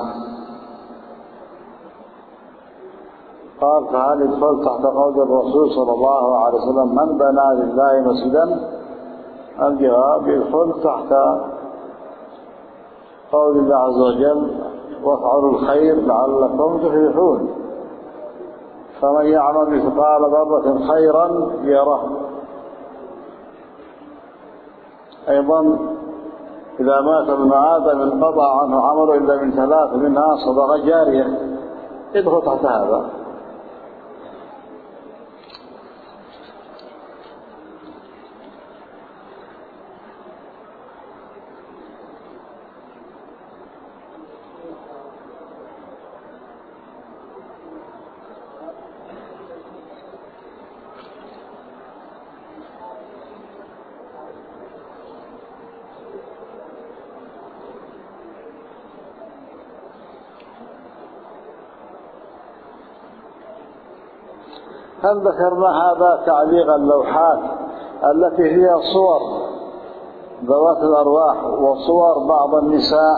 قال: فهل يدخل تحت قول الرسول صلى الله عليه وسلم: من بنى لله مسجدا؟ الجواب: يدخل تحت قول الله عز وجل: وافعلوا الخير لعلكم تفلحون. فمن يعمل مثقال ذرة خيرا يره. أيضا إذا مات ابن آدم انقطع عنه عمله إلا من ثلاث، منها صدقة جارية، يدخل تحت هذا. هل ذكرنا هذا تعليق اللوحات التي هي صور ذوات الأرواح وصور بعض النساء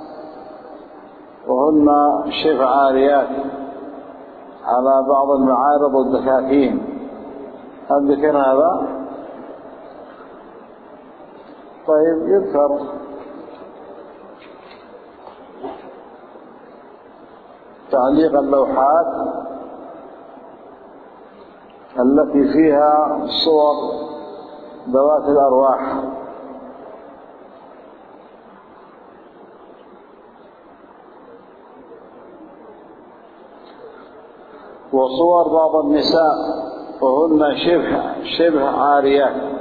وهن شبه عاريات على بعض المعارض والدكاكين؟ هل ذكر هذا؟ طيب يذكر تعليق اللوحات التي فيها صور ذوات الأرواح وصور بعض النساء وهن شبه شبه عاريات.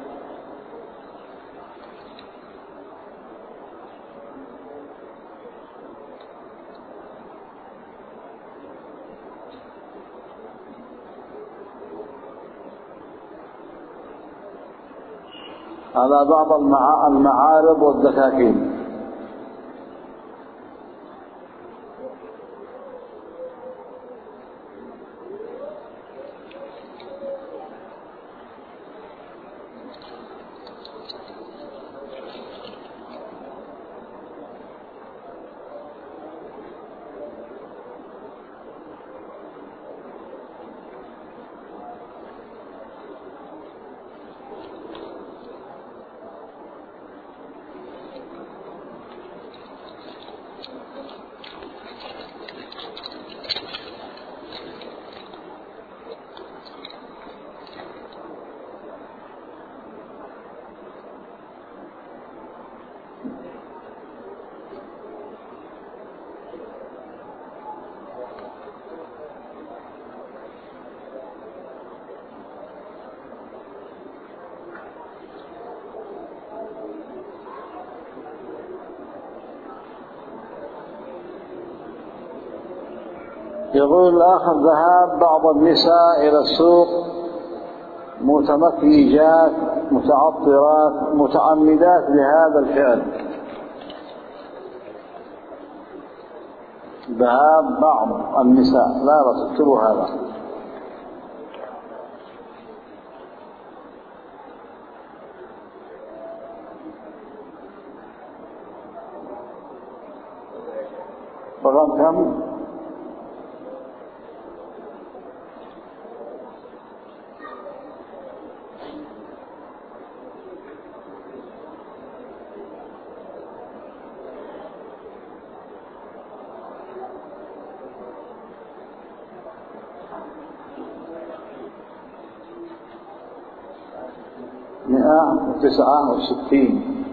على بعض المعارض والدكاكين. يقول الآخر: ذهاب بعض النساء إلى السوق متمكيجات متعطرات متعمدات لهذا الفعل. ذهاب بعض النساء، لا لا تكتبوا هذا. رقم كم؟ مئة وتسعة وستين.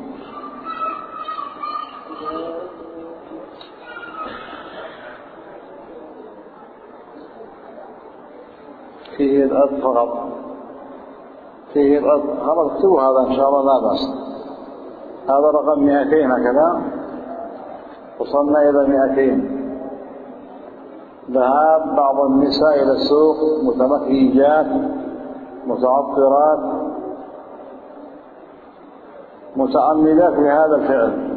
فيه الأرض فقط، فيه الأرض. خلاص اكتبوا هذا إن شاء الله، لا بأس. هذا رقم مئتين هكذا، وصلنا إلى مئتين. ذهاب بعض النساء إلى السوق متمكيجات متعطرات متعمدات لهذا الفعل.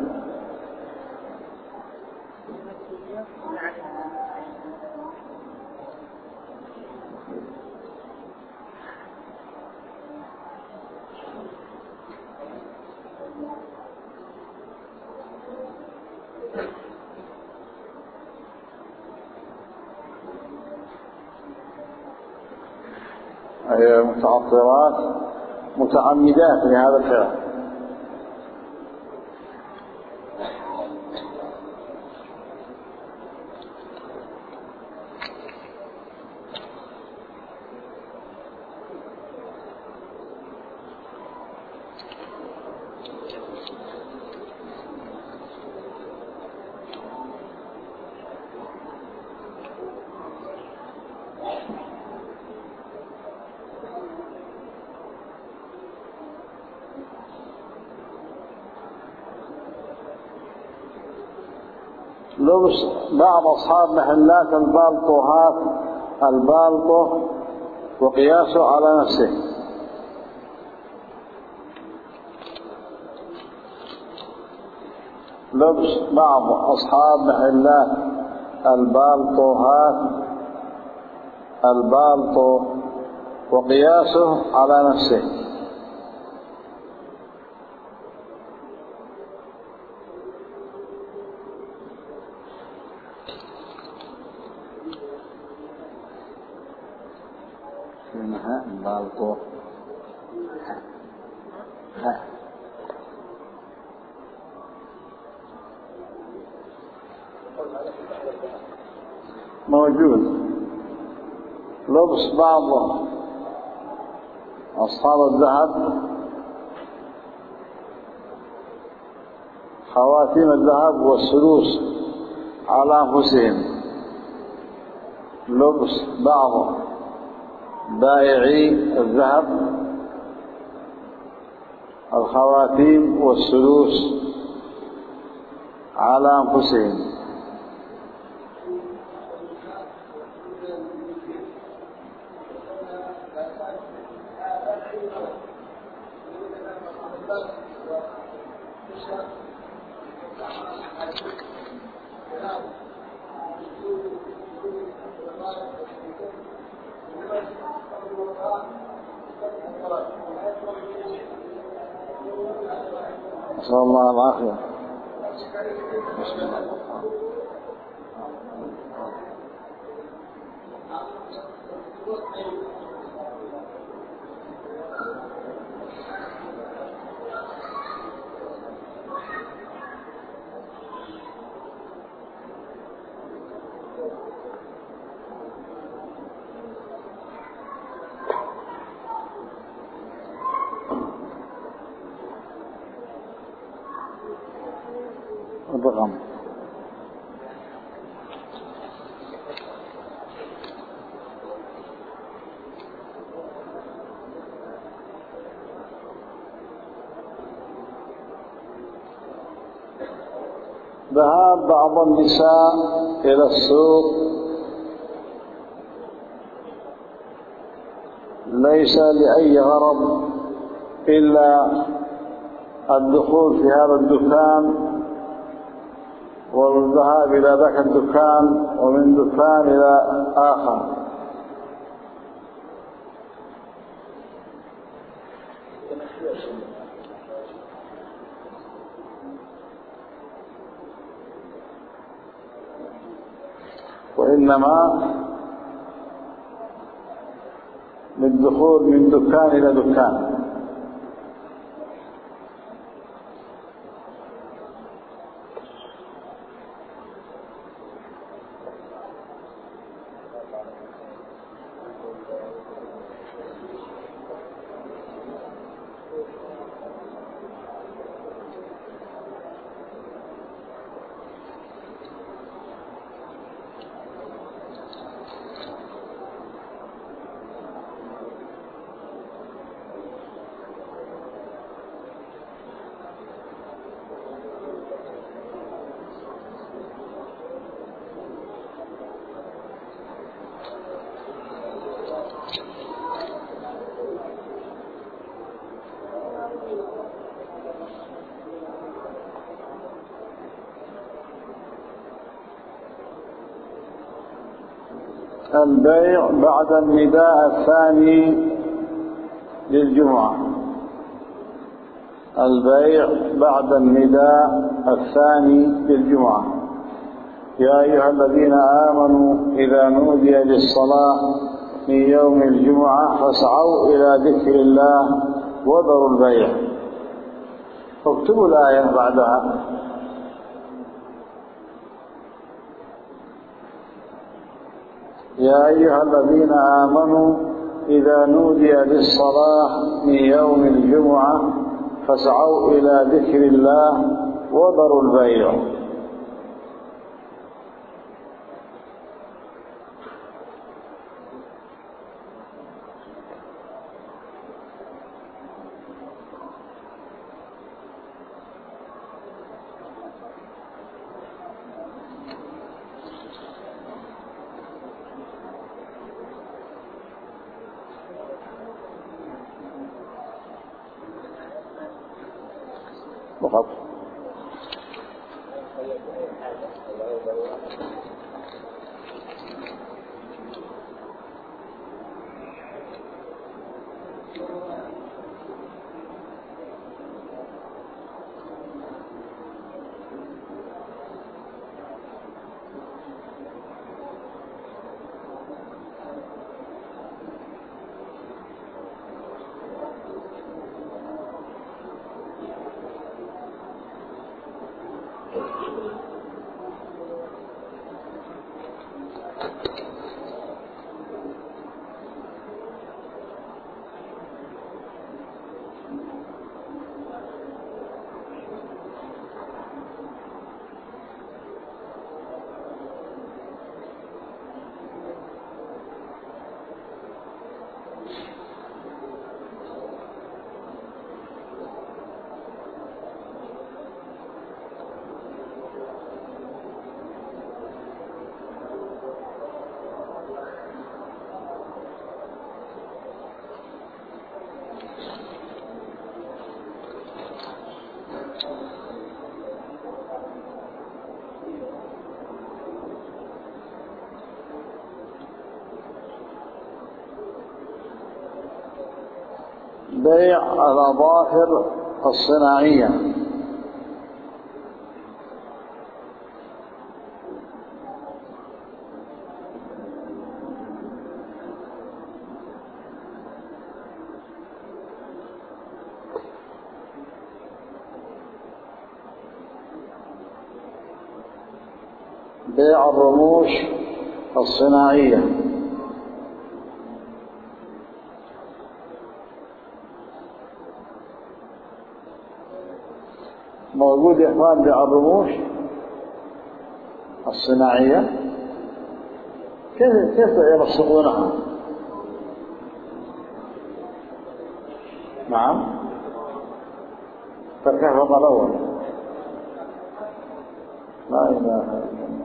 أي متعطرات متعمدات لهذا الفعل. لبس بعض أصحاب محلات البالطوهات البالطو وقياسه على نفسه. لبس بعض أصحاب محلات البالطوهات البالطو وقياسه على نفسه. ها بالطو ها موجود. لبس بعض أصحاب الذهب خواتيم الذهب والسلوس على أنفسهم. لبس بعض بائعي الذهب الخواتيم والسلوس على أنفسهم. نسأل الله العافية. الرقم ذهاب بعض النساء إلى السوق ليس لأي غرض إلا الدخول في هذا الدكان والذهاب إلى ذاك الدكان ومن دكان إلى آخر. وإنما للدخول من دكان إلى دكان. البيع بعد النداء الثاني للجمعة. البيع بعد النداء الثاني للجمعة. يا أيها الذين آمنوا إذا نودي للصلاة من يوم الجمعة فاسعوا إلى ذكر الله وذروا البيع. اكتبوا الآية بعدها. يا أيها الذين آمنوا إذا نودي للصلاة من يوم الجمعة فاسعوا إلى ذكر الله وذروا البيع. فقط. بيع الأظافر الصناعية. بيع الرموش الصناعية. موجود يا اخوان بيع الرموش الصناعية. كيف كيف يرصقونها؟ نعم فكيف الأول؟ لا إله إلا الله.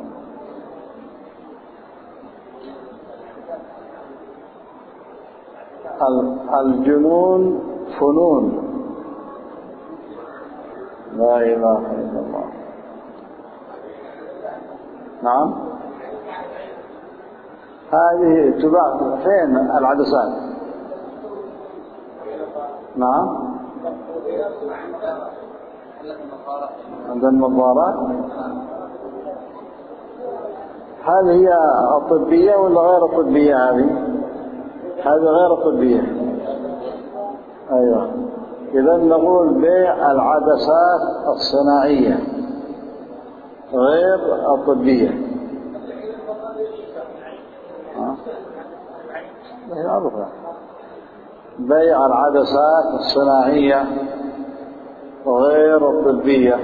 الجنون فنون. لا إله إلا الله. نعم. هذه تباع فين العدسات؟ نعم. عند النظارات. هذه هي الطبية ولا غير الطبية؟ هذه هذه غير الطبية. أيوة. إذا نقول بيع العدسات الصناعية غير الطبية. بيع العدسات الصناعية غير الطبية.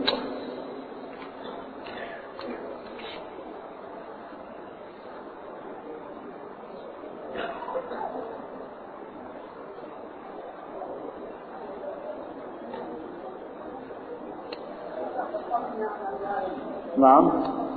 نعم.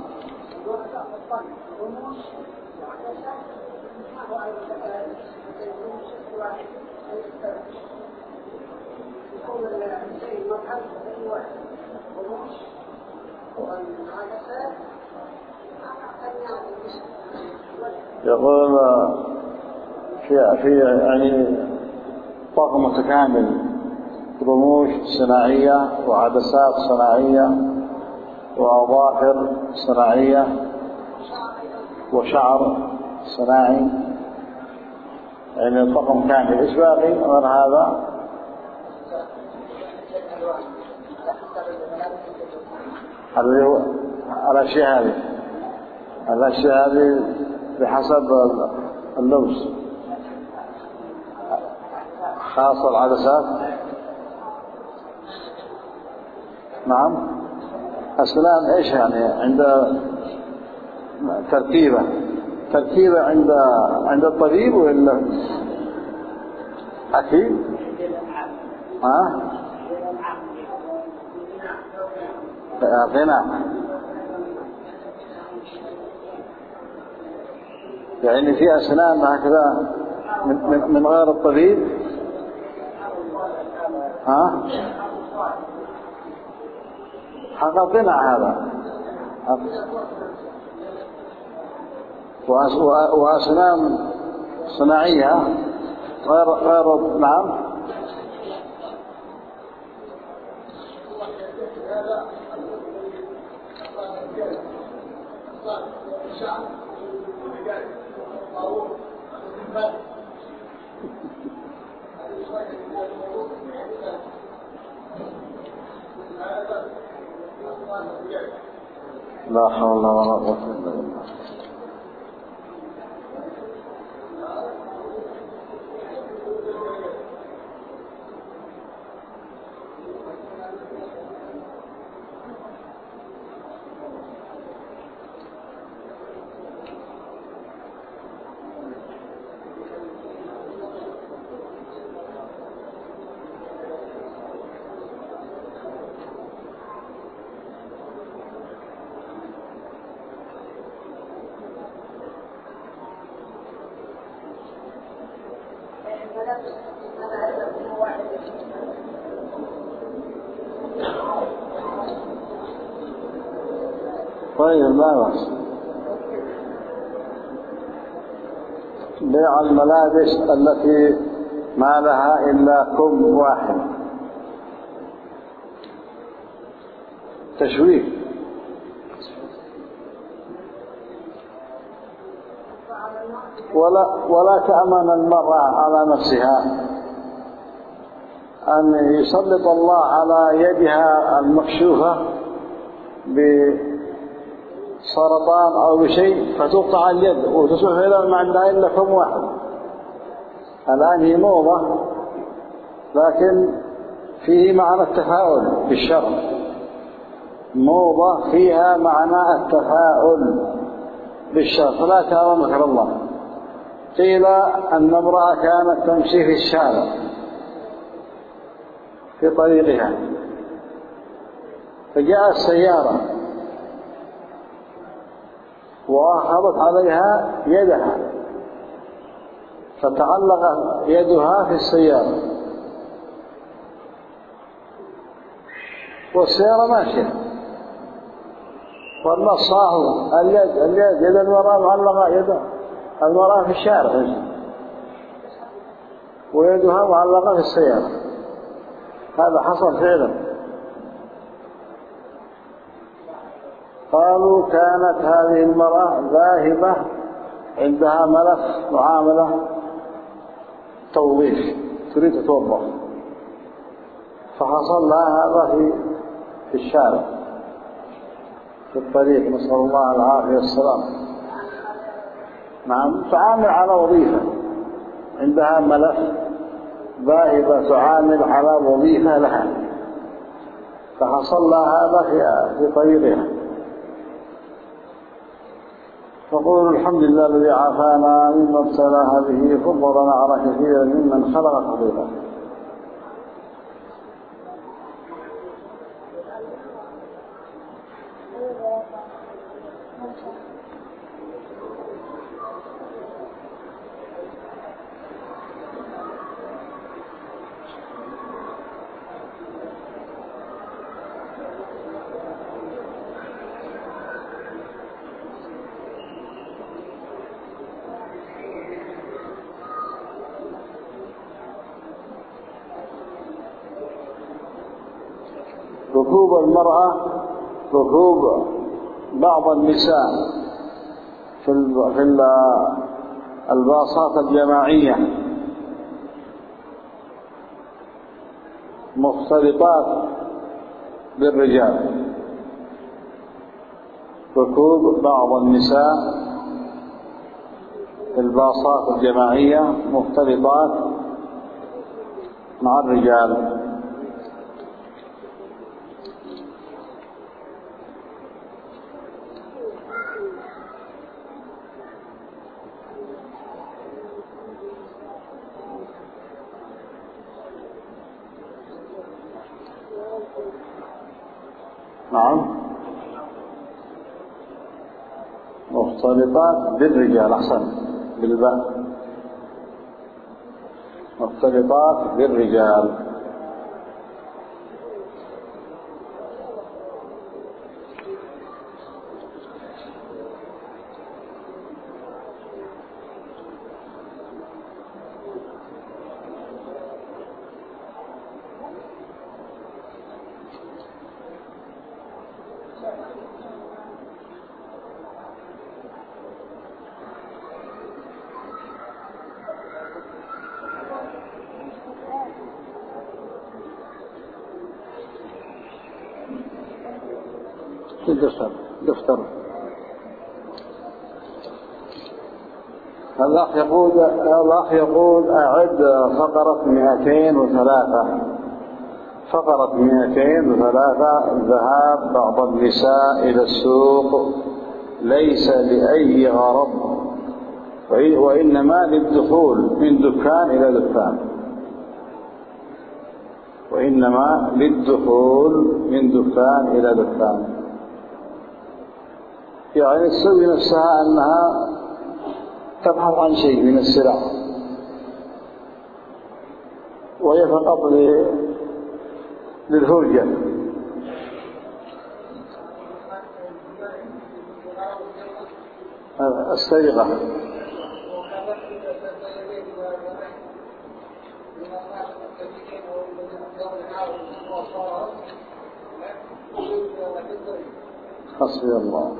يقول في في يعني طقم متكامل، رموش صناعية وعدسات صناعية وأظافر صناعية وشعر صناعي، يعني طقم كامل. إيش باقي غير هذا؟ اللي هو الأشياء هذه الأشياء هذه بحسب اللبس، خاصة العدسات. نعم. أسنان إيش يعني؟ عند تركيبة تركيبة عند عند الطبيب ولا أكيد؟ ها؟ غنى يعني في أسنان هكذا من, من غير الطبيب. ها؟ حققنا هذا. وأسنان صناعية غير غير. نعم. لا حول ولا قوة إلا بالله. طيب لا بأس. بيع الملابس التي ما لها إلا كم واحد تشويه. ولا ولا تأمن المرأة على نفسها أن يسلط الله على يدها المكشوفة بسرطان أو بشيء فتقطع اليد وتصبح إلى ما عندها إلا كم واحد. الآن هي موضة، لكن فيه معنى التفاؤل بالشر. موضة فيها معنى التفاؤل بالشر، فلا تأمن مكر الله. قيل أن امرأة كانت تمشي في الشارع في طريقها، فجاءت سيارة وأخذت عليها يدها فتعلق يدها في السيارة والسيارة ماشية، والنص هو اليد اليد يد المرأة معلقة، يد المرأة في الشارع ويدها معلقة في السيارة. هذا حصل فعلا. قالوا كانت هذه المرأة ذاهبة عندها ملف معاملة توظيف، تريد تتوظف، فحصل لها هذا في في الشارع في الطريق، نسأل الله العافية والسلام. نعم، تعامل على وظيفة، عندها ملف، ذاهبة تعامل على وظيفة لها، فحصل لها هذا في في طريقها. فقولوا الحمد لله الذي عافانا مما ابتلاها به، فضلنا على كثير ممن خلق تفضيلا. ركوب المرأة، ركوب بعض النساء في في الباصات الجماعية مختلطات بالرجال. ركوب بعض النساء في الباصات الجماعية مختلطات مع الرجال. نعم، مختلطات بالرجال، أحسن بالباء، مختلطات بالرجال. دفتر دفتر الأخ يقول الأخ يقول أعد فقرة مئتين وثلاثة فقرة مئتين وثلاثة ذهاب بعض النساء إلى السوق ليس لأي غرض، وإنما للدخول من دكان إلى دكان، وإنما للدخول من دكان إلى دكان. يعني تسوي نفسها أنها تبحث عن شيء من السلع، وهي فقط للفرجة. السرقة حسبي الله.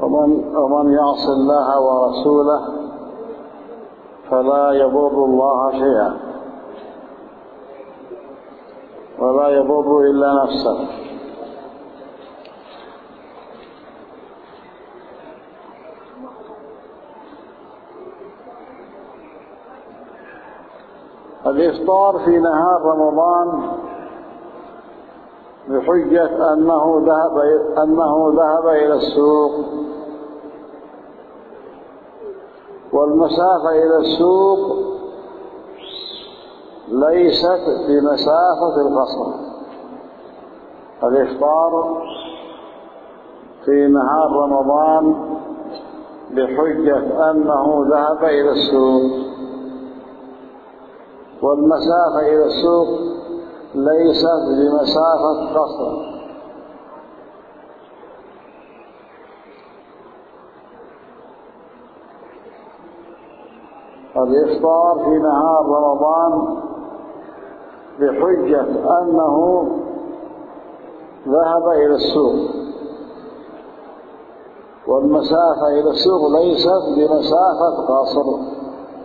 ومن, ومن يعص الله ورسوله فلا يضر الله شيئا ولا يضر إلا نفسه. الإفطار في نهار رمضان بحجة أنه ذهب أنه ذهب إلى السوق، والمسافة إلى السوق ليست بمسافة القصر. الإفطار في نهار رمضان بحجة أنه ذهب إلى السوق، والمسافة إلى السوق ليست بمسافة قصر. الإفطار في نهار رمضان بحجة أنه ذهب إلى السوق، والمسافة إلى السوق ليست بمسافة قصر.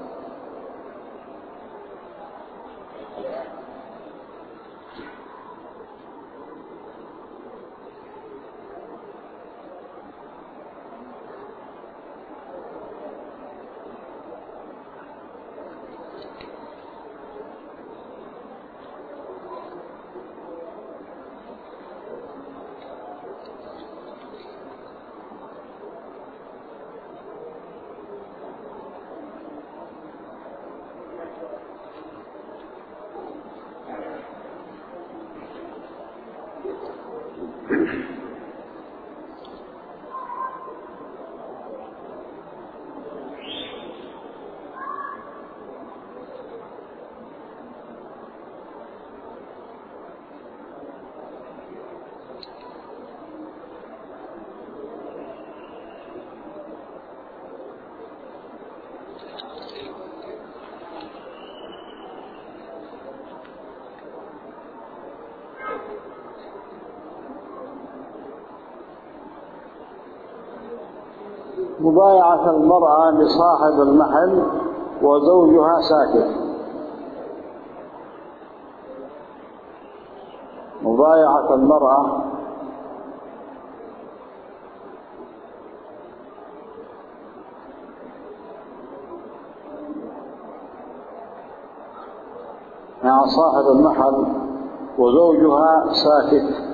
مبايعة المرأة لصاحب المحل وزوجها ساكت. مبايعة المرأة مع صاحب المحل وزوجها ساكت.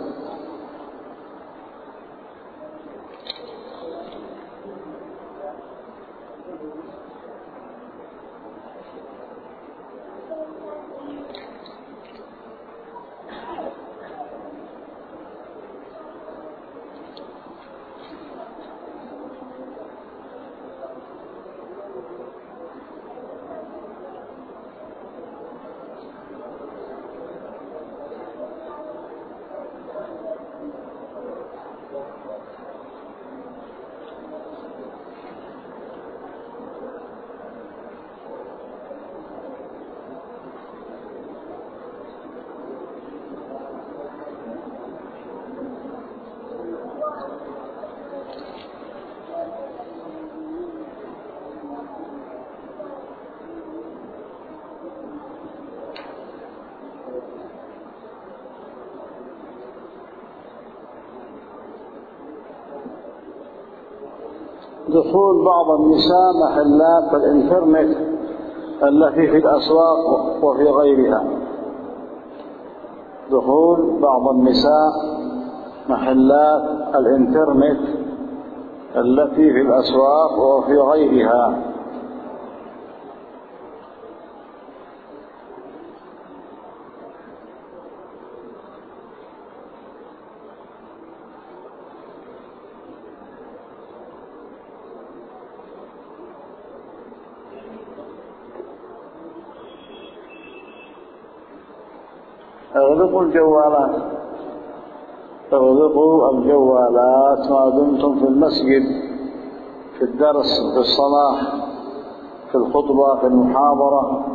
دخول بعض النساء محلات الإنترنت التي في الأسواق وفي غيرها. دخول بعض النساء محلات الإنترنت التي في الأسواق وفي غيرها. اغلقوا الجوالات اغلقوا الجوالات ما دمتم في المسجد، في الدرس، في الصلاة، في الخطبة، في المحاضرة.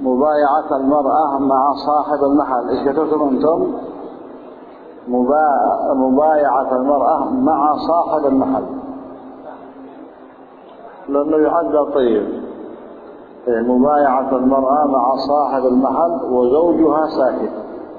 مبايعة المرأة مع صاحب المحل. إيش كتبتم أنتم؟ مبا... مبايعة المرأة مع صاحب المحل، لأنه يعد طيب. مبايعة المرأة مع صاحب المحل وزوجها ساكت.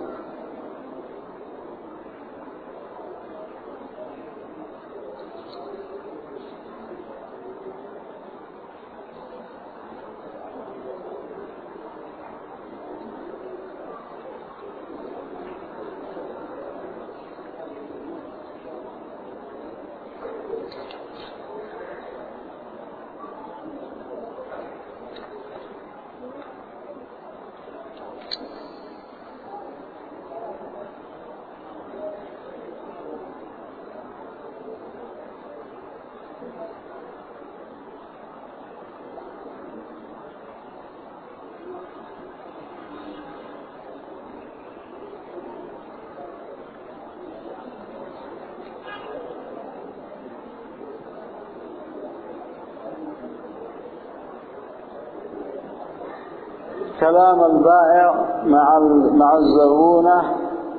كلام البائع مع مع الزبونة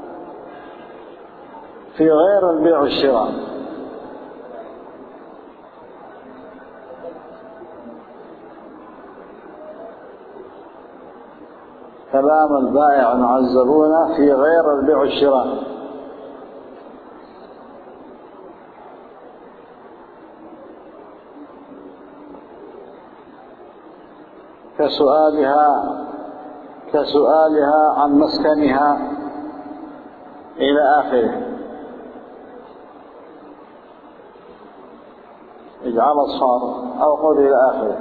في غير البيع والشراء. كلام البائع مع الزبونة في غير البيع والشراء، كسؤالها كسؤالها عن مسكنها إلى آخره. اجعل أصفار أو قل إلى آخره.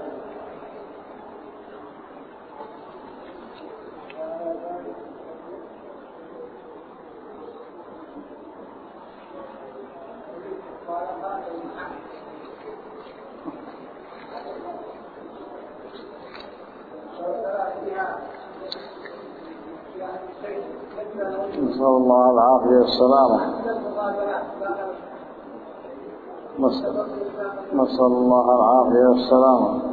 نسأل الله العافية والسلامة. نسأل الله العافية والسلامة.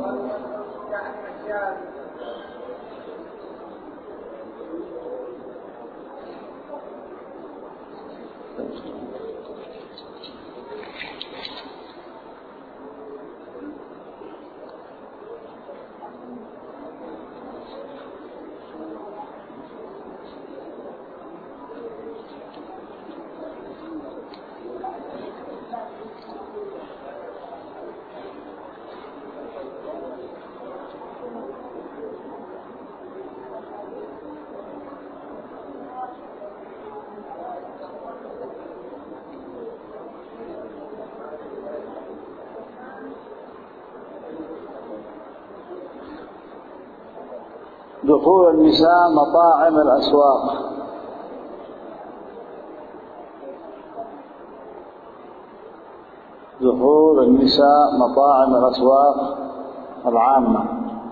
دخول النساء مطاعم الأسواق. دخول النساء مطاعم الأسواق العامة.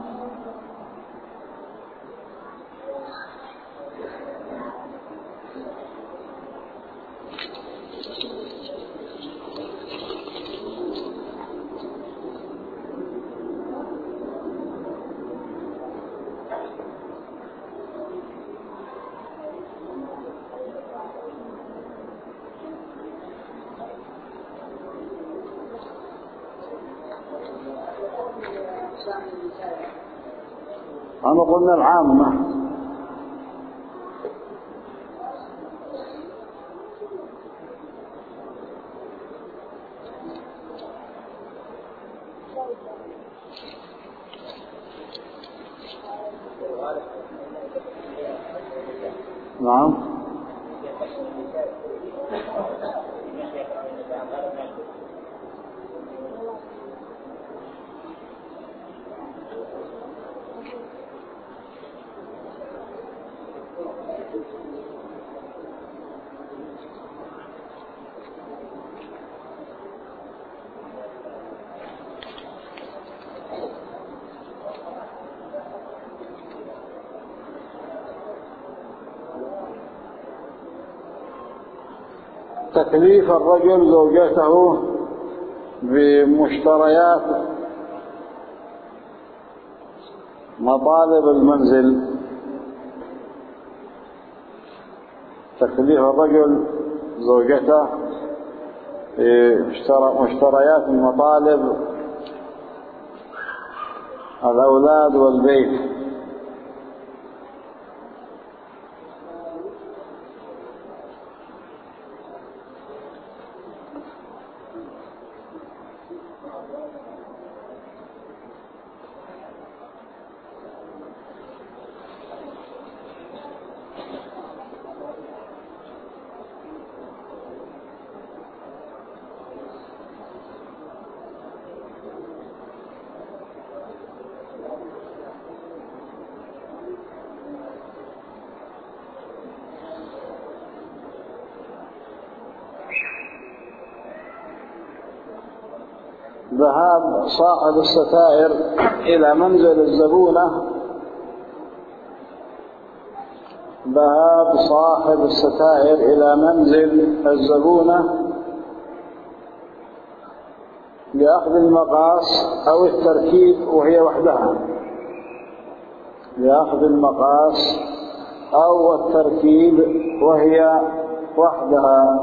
أنا قلنا العامة. نعم. تكليف الرجل زوجته بمشتريات مطالب المنزل، تكليف الرجل زوجته مشتريات مطالب الأولاد والبيت. ذهاب صاحب الستائر إلى منزل الزبونة ذهاب صاحب الستائر إلى منزل الزبونة لأخذ المقاس أو التركيب وهي وحدها، لأخذ المقاس أو التركيب وهي وحدها.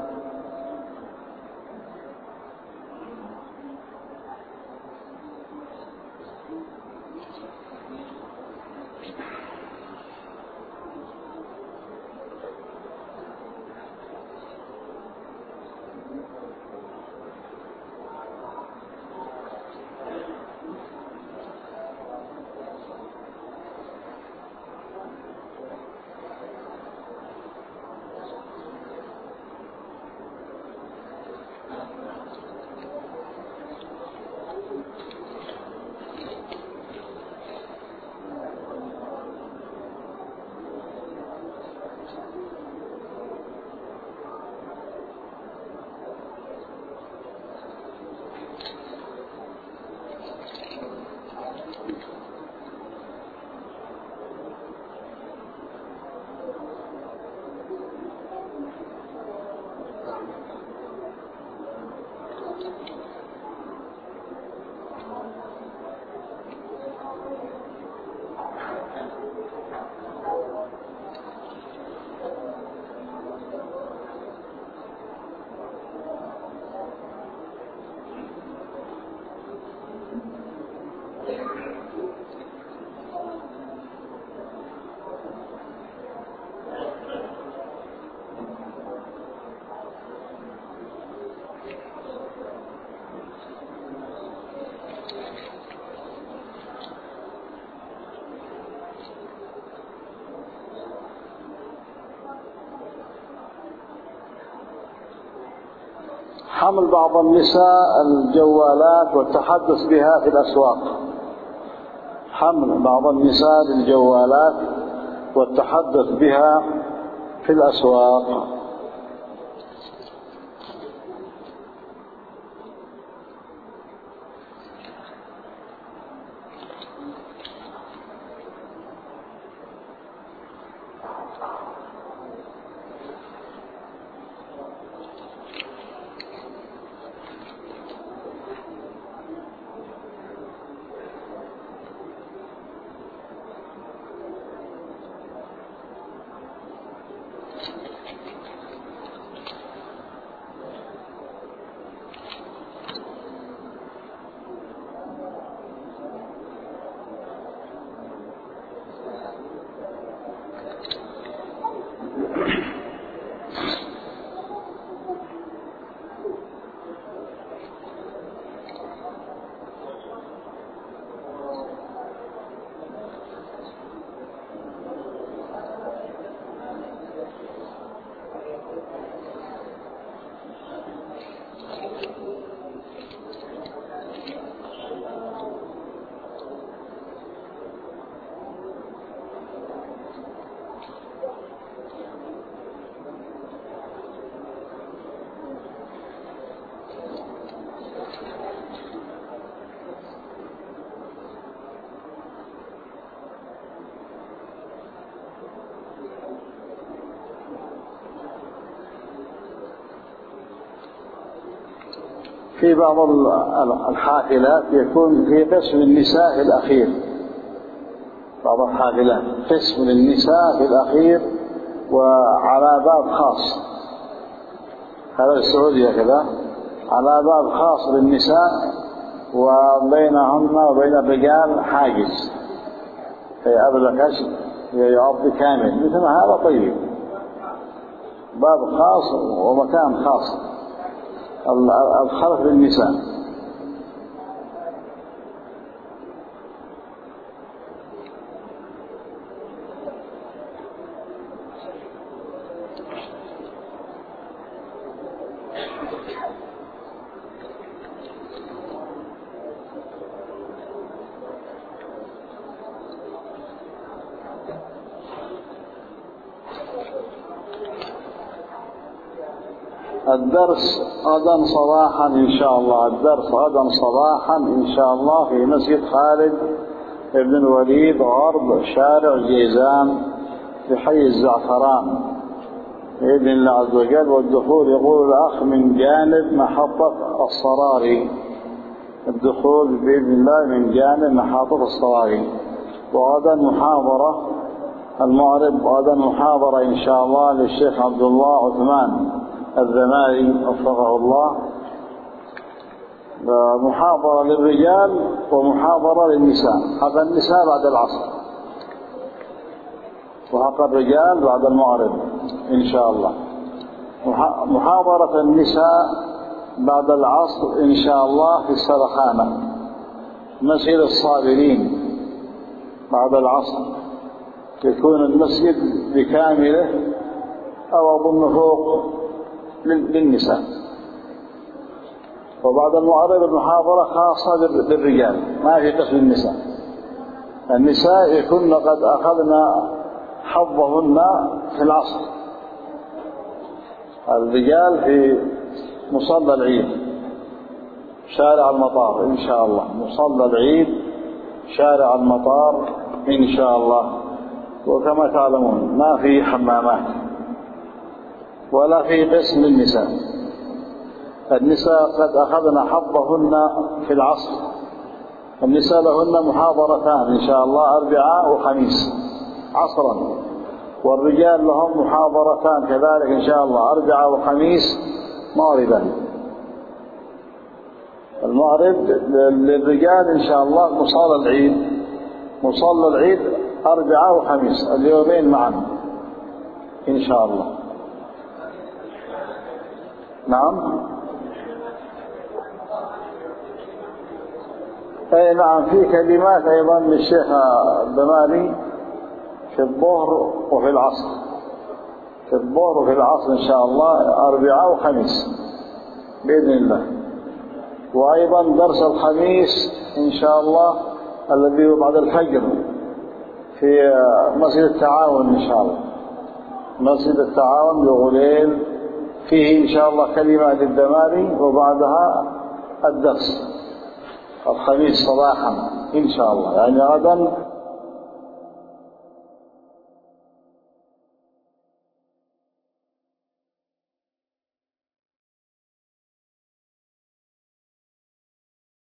حمل بعض النساء الجوالات والتحدث بها في الأسواق، حمل بعض النساء الجوالات والتحدث بها في الأسواق. في بعض الحافلات يكون في قسم النساء الأخير، بعض الحافلات قسم للنساء في الأخير وعلى باب خاص، هذا السعودية كذا، على باب خاص للنساء وبينهن وبين الرجال حاجز أبلغ كشف يعطي كامل، مثل هذا طيب، باب خاص ومكان خاص الخلف للنساء. الدرس غدا صباحا إن شاء الله، الدرس غدا صباحا إن شاء الله في مسجد خالد بن الوليد غرب شارع جيزان في حي الزعفران بإذن الله عز وجل. والدخول يقول الأخ من جانب محطة الصراري، الدخول بإذن الله من جانب محطة الصراري. وغدا محاضرة المغرب، غدا محاضرة إن شاء الله للشيخ عبد الله عثمان الذماري وفقه الله، محاضرة للرجال ومحاضرة للنساء، حق النساء بعد العصر وحق الرجال بعد المغرب إن شاء الله. محاضرة النساء بعد العصر إن شاء الله في السرخانة مسجد الصابرين بعد العصر، يكون المسجد بكامله أو أظن فوق للنساء. وبعد المغرب المحاضرة خاصة للرجال، ما في قسم النساء. النساء يكون قد أخذنا حظهن في العصر، الرجال في مصلى العيد شارع المطار إن شاء الله، مصلى العيد شارع المطار إن شاء الله. وكما تعلمون ما في حمامات ولا في قسم النساء، النساء قد أخذنا حظهن في العصر. النساء لهن محاضرتان إن شاء الله أربعاء وخميس عصرا، والرجال لهم محاضرتان كذلك إن شاء الله أربعاء وخميس مغربا. المغرب للرجال إن شاء الله مصلى العيد، مصلى العيد أربعاء وخميس اليومين معا إن شاء الله. نعم أي نعم، في كلمات أيضا للشيخ الدماري في الظهر وفي العصر، في الظهر وفي العصر إن شاء الله أربعاء وخميس بإذن الله. وأيضا درس الخميس إن شاء الله الذي هو بعد الفجر في مسجد التعاون إن شاء الله، مسجد التعاون بغليل، فيه إن شاء الله كلمة للدماري وبعدها الدرس الخميس صباحا إن شاء الله، يعني غدا